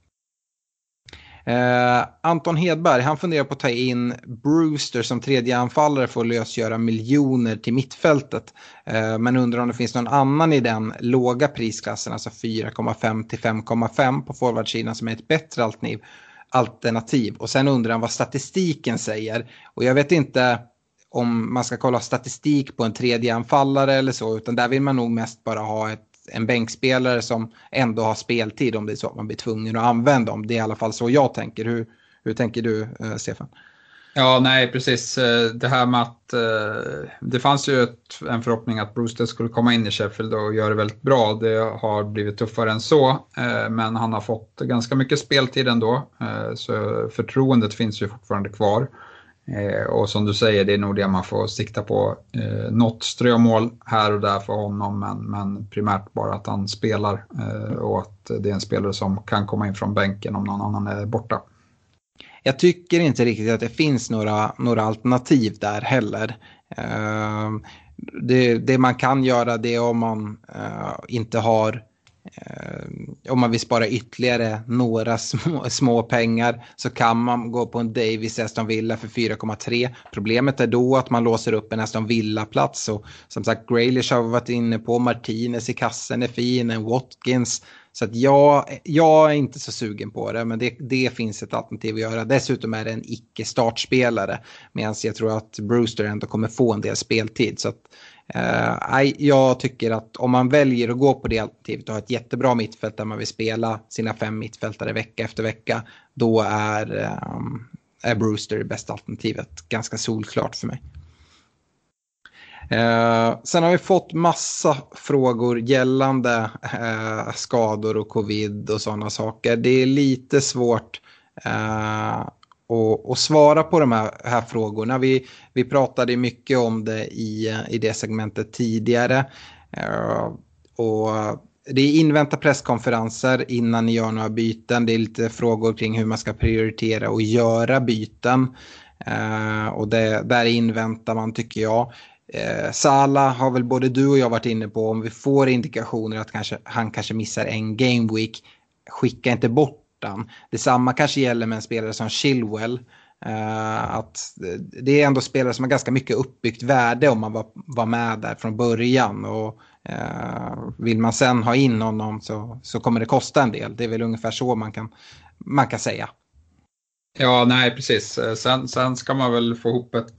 Eh, Anton Hedberg, han funderar på att ta in Brewster som tredje anfallare för att lösgöra miljoner till mittfältet. Eh, men undrar om det finns någon annan i den låga prisklassen, alltså fyra komma fem till fem komma fem på forwardsidan, som är ett bättre alternativ. alternativ. Och sen undrar han vad statistiken säger. Och jag vet inte om man ska kolla statistik på en tredje anfallare eller så, utan där vill man nog mest bara ha ett en bänkspelare som ändå har speltid, om det är så att man blir tvungen att använda dem. Det är i alla fall så jag tänker. Hur, hur tänker du, eh, Stefan? Ja, nej, precis. Det här med att eh, det fanns ju ett, en förhoppning att Brewster skulle komma in i Sheffield och göra det väldigt bra. Det har blivit tuffare än så, eh, men han har fått ganska mycket speltid ändå. Eh, så förtroendet finns ju fortfarande kvar. Eh, och som du säger, det är nog det man får sikta på. Eh, något strömål här och där för honom, men, men primärt bara att han spelar eh, och att det är en spelare som kan komma in från bänken om någon annan är borta. Jag tycker inte riktigt att det finns några, några alternativ där heller. Eh, det, det man kan göra, det är om man eh, inte har Uh, om man vill spara ytterligare några små, små pengar, så kan man gå på en Davis Aston Villa för fyra komma tre. Problemet är då att man låser upp en Aston Villa-plats, och som sagt Grealish har varit inne på, Martinez i kassen är fin, en Watkins, så att jag, jag är inte så sugen på det, men det, det finns ett alternativ att göra. Dessutom är det en icke-startspelare, medan jag tror att Brewster ändå kommer få en del speltid, så att Uh, jag tycker att om man väljer att gå på det alternativet och ha ett jättebra mittfält där man vill spela sina fem mittfältare vecka efter vecka, då är, um, är Brewster det bästa alternativet. Ganska solklart för mig. Uh, sen har vi fått massa frågor gällande uh, skador och covid och sådana saker. Det är lite svårt uh, Och, och svara på de här, här frågorna. Vi, vi pratade mycket om det i, i det segmentet tidigare. Uh, och det är invänta presskonferenser innan ni gör några byten. Det är lite frågor kring hur man ska prioritera och göra byten. Uh, och det, där inväntar man, tycker jag. Uh, Salah har väl både du och jag varit inne på, om vi får indikationer att kanske, han kanske missar en game week, skicka inte bort starten. Detsamma kanske gäller med en spelare som Chilwell. Uh, att det är ändå spelare som har ganska mycket uppbyggt värde om man var, var med där från början, och uh, vill man sen ha in honom så, så kommer det kosta en del. Det är väl ungefär så man kan, man kan säga. Ja, nej precis. Sen, sen ska man väl få ihop ett,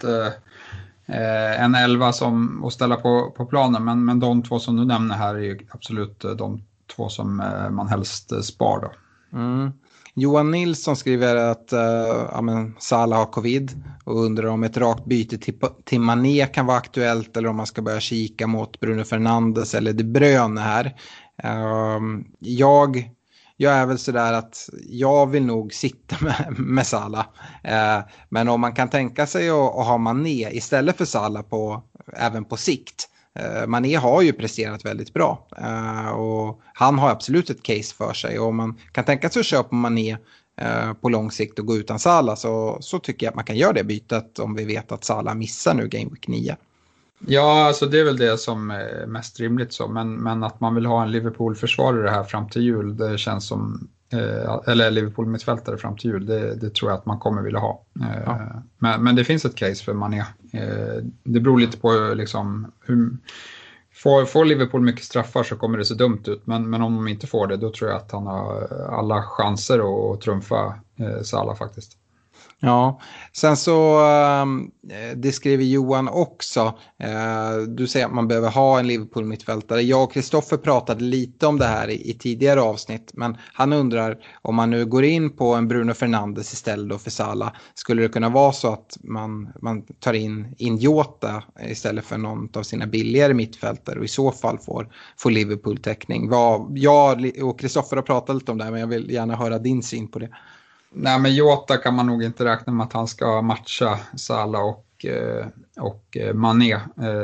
eh, en elva som att ställa på, på planen, men, men de två som du nämner här är ju absolut de två som eh, man helst spar då. Mm. Johan Nilsson skriver att uh, ja, men Salah har covid och undrar om ett rakt byte till, till Mané kan vara aktuellt, eller om man ska börja kika mot Bruno Fernandes eller De Bruyne här. Uh, jag, jag är väl sådär att jag vill nog sitta med, med Salah. Uh, men om man kan tänka sig att, att ha Mané istället för Salah på, även på sikt. Mané har ju presterat väldigt bra uh, och han har absolut ett case för sig, och om man kan tänka sig att köpa Mané uh, på lång sikt och gå utan Salah, så, så tycker jag att man kan göra det bytet om vi vet att Salah missar nu Game Week nio. Ja, alltså det är väl det som är mest rimligt så, men, men att man vill ha en Liverpool-försvarare här fram till jul, det känns som uh, eller Liverpool-mittfältare fram till jul, det, det tror jag att man kommer vilja ha. Uh, ja. men, men det finns ett case för Mané. Uh, det beror lite på liksom hur får, får Liverpool mycket straffar så kommer det se dumt ut, men, men om de inte får det, då tror jag att han har alla chanser att trumfa uh, Salah faktiskt. Ja, sen så um, det skriver Johan också. Uh, du säger att man behöver ha en Liverpool-mittfältare. Jag och Kristoffer pratade lite om det här i, i tidigare avsnitt, men han undrar om man nu går in på en Bruno Fernandes istället då för Salah, skulle det kunna vara så att man, man tar in, in Jota istället för någon av sina billigare mittfältare, och i så fall får, får Liverpool-täckning. Vad, jag och Kristoffer har pratat lite om det här, men jag vill gärna höra din syn på det. Nej, men Jota kan man nog inte räkna med att han ska matcha Salah och, och Mané.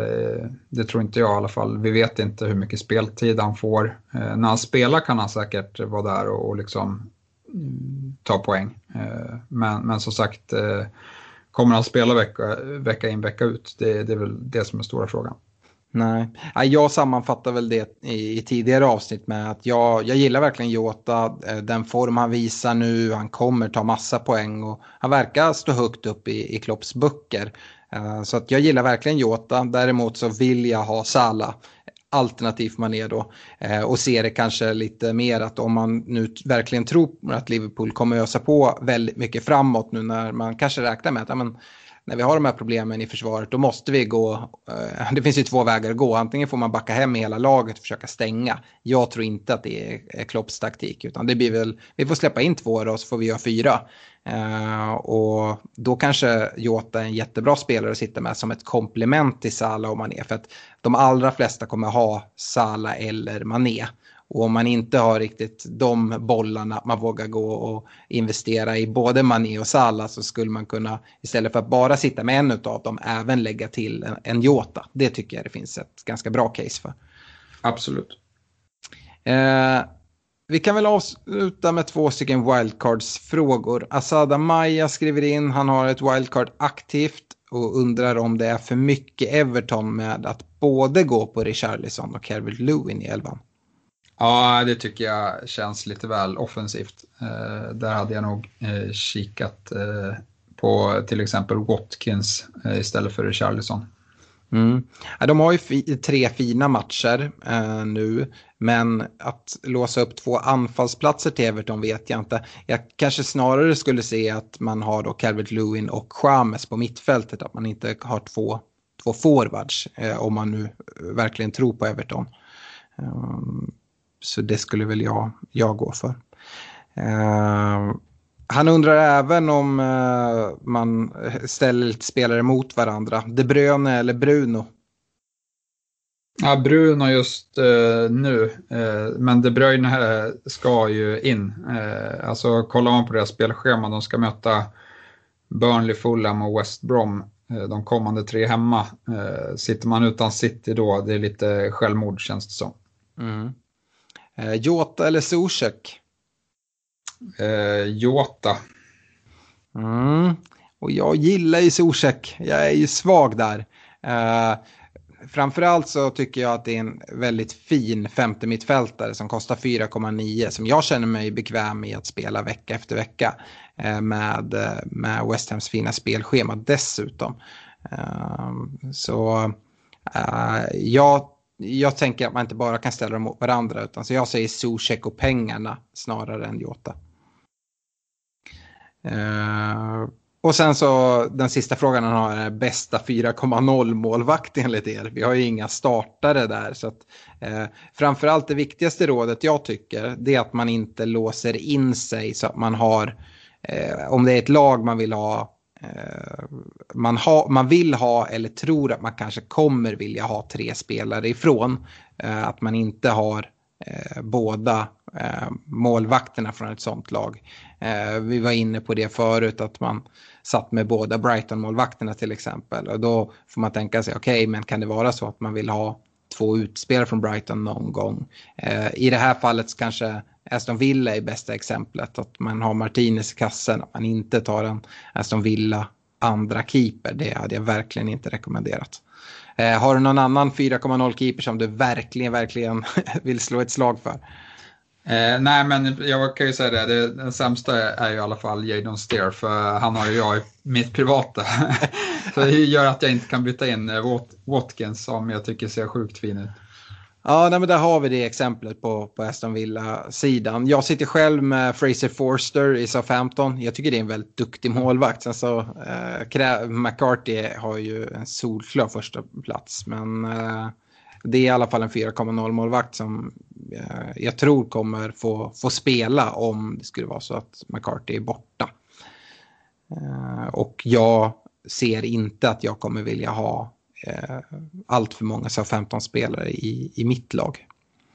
Det tror inte jag i alla fall. Vi vet inte hur mycket speltid han får. När han spelar kan han säkert vara där och, och liksom ta poäng. Men, men som sagt, kommer han spela vecka, vecka in, vecka ut? Det, det är väl det som är stora frågan. Nej, jag sammanfattar väl det i, i tidigare avsnitt med att jag, jag gillar verkligen Jota, den form han visar nu, han kommer ta massa poäng och han verkar stå högt upp i, i Klopps böcker. Så att jag gillar verkligen Jota, däremot så vill jag ha Salah alternativt Mané då, och ser det kanske lite mer att om man nu verkligen tror att Liverpool kommer ösa på väldigt mycket framåt nu när man kanske räknar med att ja, men, när vi har de här problemen i försvaret, då måste vi gå, eh, det finns ju två vägar att gå. Antingen får man backa hem hela laget och försöka stänga. Jag tror inte att det är, är Klopps taktik, utan det blir väl, vi får släppa in två och så får vi göra fyra. Eh, och då kanske Jota är en jättebra spelare att sitta med som ett komplement till Salah och Mané. För att de allra flesta kommer ha Salah eller Mané. Och om man inte har riktigt de bollarna man vågar gå och investera i både Mané och Salah, så skulle man kunna istället för att bara sitta med en av dem även lägga till en, en Jota. Det tycker jag det finns ett ganska bra case för. Absolut. Eh, vi kan väl avsluta med två stycken wildcards-frågor. Asada Maya skriver in, han har ett wildcard aktivt och undrar om det är för mycket Everton med att både gå på Richarlison och Calvert-Lewin i elvan. Ja, det tycker jag känns lite väl offensivt. Eh, där hade jag nog eh, kikat eh, på till exempel Watkins eh, istället för Richarlison. Mm. Ja, de har ju fi- tre fina matcher eh, nu, men att låsa upp två anfallsplatser till Everton vet jag inte. Jag kanske snarare skulle se att man har då Calvert-Lewin och James på mittfältet, att man inte har två, två forwards eh, om man nu verkligen tror på Everton. Um, Så det skulle väl jag, jag gå för. Uh, han undrar även om uh, man ställer lite spelare mot varandra. De Bruyne eller Bruno? Ja, Bruno just uh, nu. Uh, men De Bruyne ska ju in. Uh, alltså kollar man på deras spelschema, de ska möta Burnley, Fulham och West Brom. Uh, de kommande tre hemma. Uh, sitter man utan City då, det är lite självmord känns det som. Mm. Eh, Jota eller Zuzek? Eh, Jota. Mm. Och jag gillar ju Zuzek. Jag är ju svag där. Eh, framförallt så tycker jag att det är en väldigt fin femte mittfältare som kostar fyra komma nio som jag känner mig bekväm med att spela vecka efter vecka eh, med, med West Hams fina spelschema dessutom. Eh, så eh, jag, jag tänker att man inte bara kan ställa dem mot varandra, utan så jag säger Zuzek och pengarna snarare än Jota. Eh, Och sen så den sista frågan han har är bästa fyra komma noll målvakt enligt er. Vi har ju inga startare där. Så att, eh, framförallt det viktigaste rådet jag tycker, det är att man inte låser in sig så att man har, eh, om det är ett lag man vill ha, eh, man, ha, man vill ha eller tror att man kanske kommer vilja ha tre spelare ifrån. Eh, att man inte har eh, båda eh, målvakterna från ett sånt lag. Eh, vi var inne på det förut att man satt med båda Brighton-målvakterna till exempel. Och då får man tänka sig, okej, okay, men kan det vara så att man vill ha två utspelare från Brighton någon gång? Eh, I det här fallet så kanske Aston Villa är bästa exemplet. Att man har Martinez i kassen, att man inte tar en Aston Villa andra keeper. Det hade jag verkligen inte rekommenderat. Eh, har du någon annan fyra komma noll keeper som du verkligen, verkligen vill slå ett slag för? Eh, nej, men jag kan ju säga det, det den sämsta är ju i alla fall Jadon Steer, för han har ju jag i mitt privata. Så det gör att jag inte kan byta in Wat- Watkins som jag tycker ser sjukt fin ut. Ja, nej, men där har vi det exemplet på, på Aston Villa-sidan. Jag sitter själv med Fraser Forster i Southampton. Jag tycker det är en väldigt duktig målvakt. Alltså, eh, Krä- McCarthy har ju en solklar första plats, men eh, det är i alla fall en fyra komma noll målvakt som eh, jag tror kommer få, få spela om det skulle vara så att McCarthy är borta. Eh, och jag ser inte att jag kommer vilja ha eh, allt för många Southampton-spelare i, i mitt lag.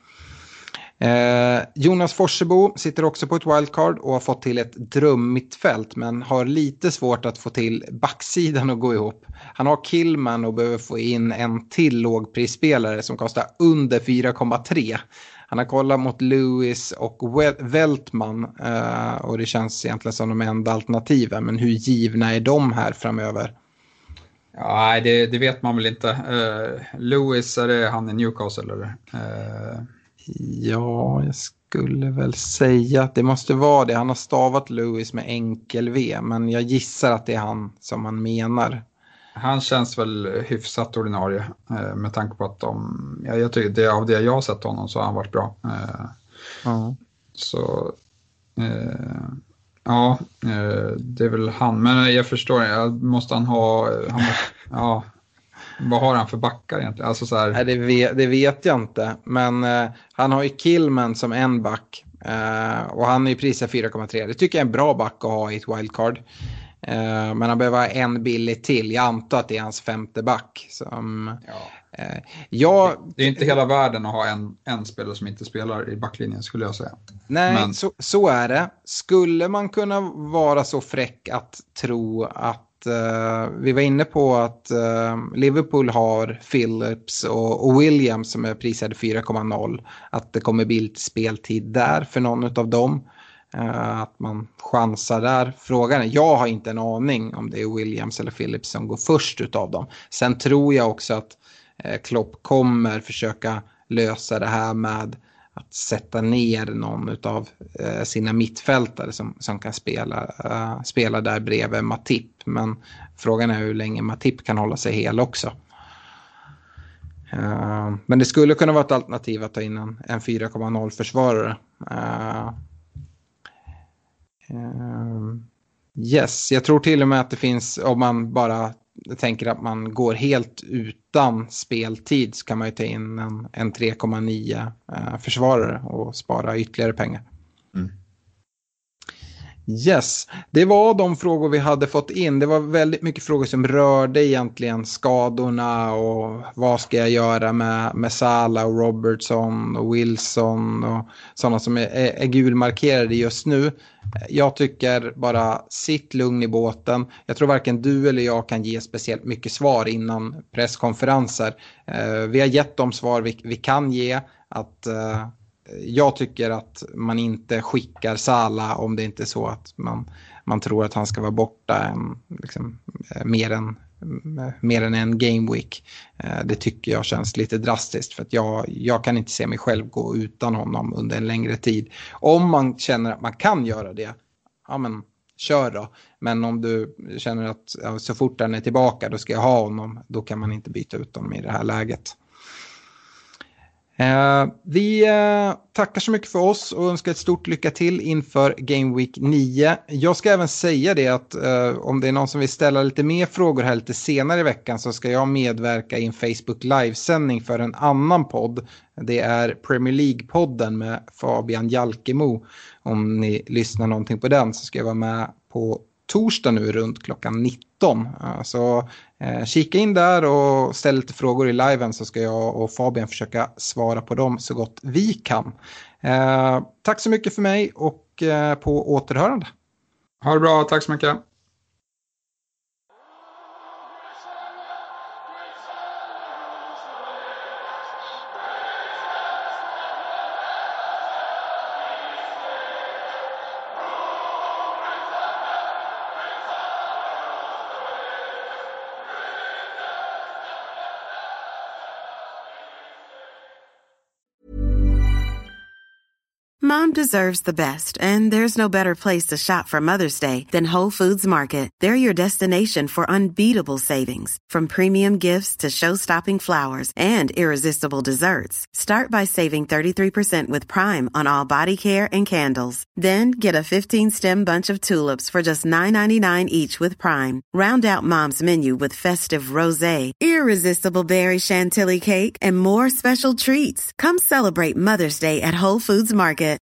Eh, Jonas Forsebo sitter också på ett wildcard och har fått till ett drömmittfält, men har lite svårt att få till backsidan att gå ihop. Han har Killman och behöver få in en till lågprisspelare som kostar under fyra komma tre. Han har kollat mot Lewis och Veltman eh, och det känns egentligen som de enda alternativen, men hur givna är de här framöver? Ja, det, det vet man väl inte. Uh, Lewis, är det han i Newcastle eller? Uh... Ja, jag skulle väl säga att det måste vara det. Han har stavat Lewis med enkel V, men jag gissar att det är han som man menar. Han känns väl hyfsat ordinarie uh, med tanke på att de, ja, jag tycker det, av det jag har sett honom så har han varit bra. Uh, uh. Så uh, ja, uh, det är väl han. Men jag förstår, jag måste han ha, han måste, ja. Vad har han för backar egentligen? Alltså så här... Nej, det, vet, det vet jag inte. Men eh, han har ju Killman som en back. Eh, och han är ju prisad fyra komma tre. Det tycker jag är en bra back att ha i ett wildcard. Eh, men han behöver ha en billig till. Jag antar att det är hans femte back. Som, ja. eh, jag, det är inte hela världen att ha en, en spelare som inte spelar i backlinjen, skulle jag säga. Nej, men... så, så är det. Skulle man kunna vara så fräck att tro att Uh, vi var inne på att uh, Liverpool har Phillips och, och Williams som är prisade fyra komma noll. Att det kommer bli lite speltid där för någon av dem. Uh, att man chansar där. Frågan är, jag har inte en aning om det är Williams eller Phillips som går först utav dem. Sen tror jag också att uh, Klopp kommer försöka lösa det här med att sätta ner någon av eh, sina mittfältare som, som kan spela, uh, spela där bredvid Matip. Men frågan är hur länge Matip kan hålla sig hel också. Uh, men det skulle kunna vara ett alternativ att ta in en, en fyra komma noll försvarare. Uh, uh, yes, jag tror till och med att det finns, om man bara tänker att man går helt utan speltid, så kan man ju ta in en, en tre komma nio eh, försvarare och spara ytterligare pengar. Mm. Yes, det var de frågor vi hade fått in. Det var väldigt mycket frågor som rörde egentligen skadorna och vad ska jag göra med, med Salah och Robertson och Wilson och sådana som är, är, är gulmarkerade just nu. Jag tycker bara sitt lugn i båten. Jag tror varken du eller jag kan ge speciellt mycket svar innan presskonferenser. Eh, vi har gett de svar vi, vi kan ge. Att eh, jag tycker att man inte skickar Salah om det inte är så att man, man tror att han ska vara borta en, liksom, mer än mer än en game week. Det tycker jag känns lite drastiskt, för att jag, jag kan inte se mig själv gå utan honom under en längre tid. Om man känner att man kan göra det, ja men kör då. Men om du känner att ja, så fort den är tillbaka då ska jag ha honom, då kan man inte byta ut honom i det här läget. Eh, vi eh, tackar så mycket för oss och önskar ett stort lycka till inför Game Week nio. Jag ska även säga det att eh, om det är någon som vill ställa lite mer frågor här lite senare i veckan, så ska jag medverka i en Facebook livesändning för en annan podd. Det är Premier League-podden med Fabian Jalkemo. Om ni lyssnar någonting på den så ska jag vara med på torsdag nu runt klockan nitton. Så eh, kika in där och ställ lite frågor i liven, så ska jag och Fabian försöka svara på dem så gott vi kan. Eh, tack så mycket för mig och eh, på återhörande. Ha det bra, tack så mycket. Mom deserves the best, and there's no better place to shop for Mother's Day than Whole Foods Market. They're your destination for unbeatable savings, from premium gifts to show-stopping flowers and irresistible desserts. Start by saving thirty-three percent with Prime on all body care and candles. Then get a fifteen-stem bunch of tulips for just nine ninety-nine each with Prime. Round out Mom's menu with festive rosé, irresistible berry chantilly cake, and more special treats. Come celebrate Mother's Day at Whole Foods Market.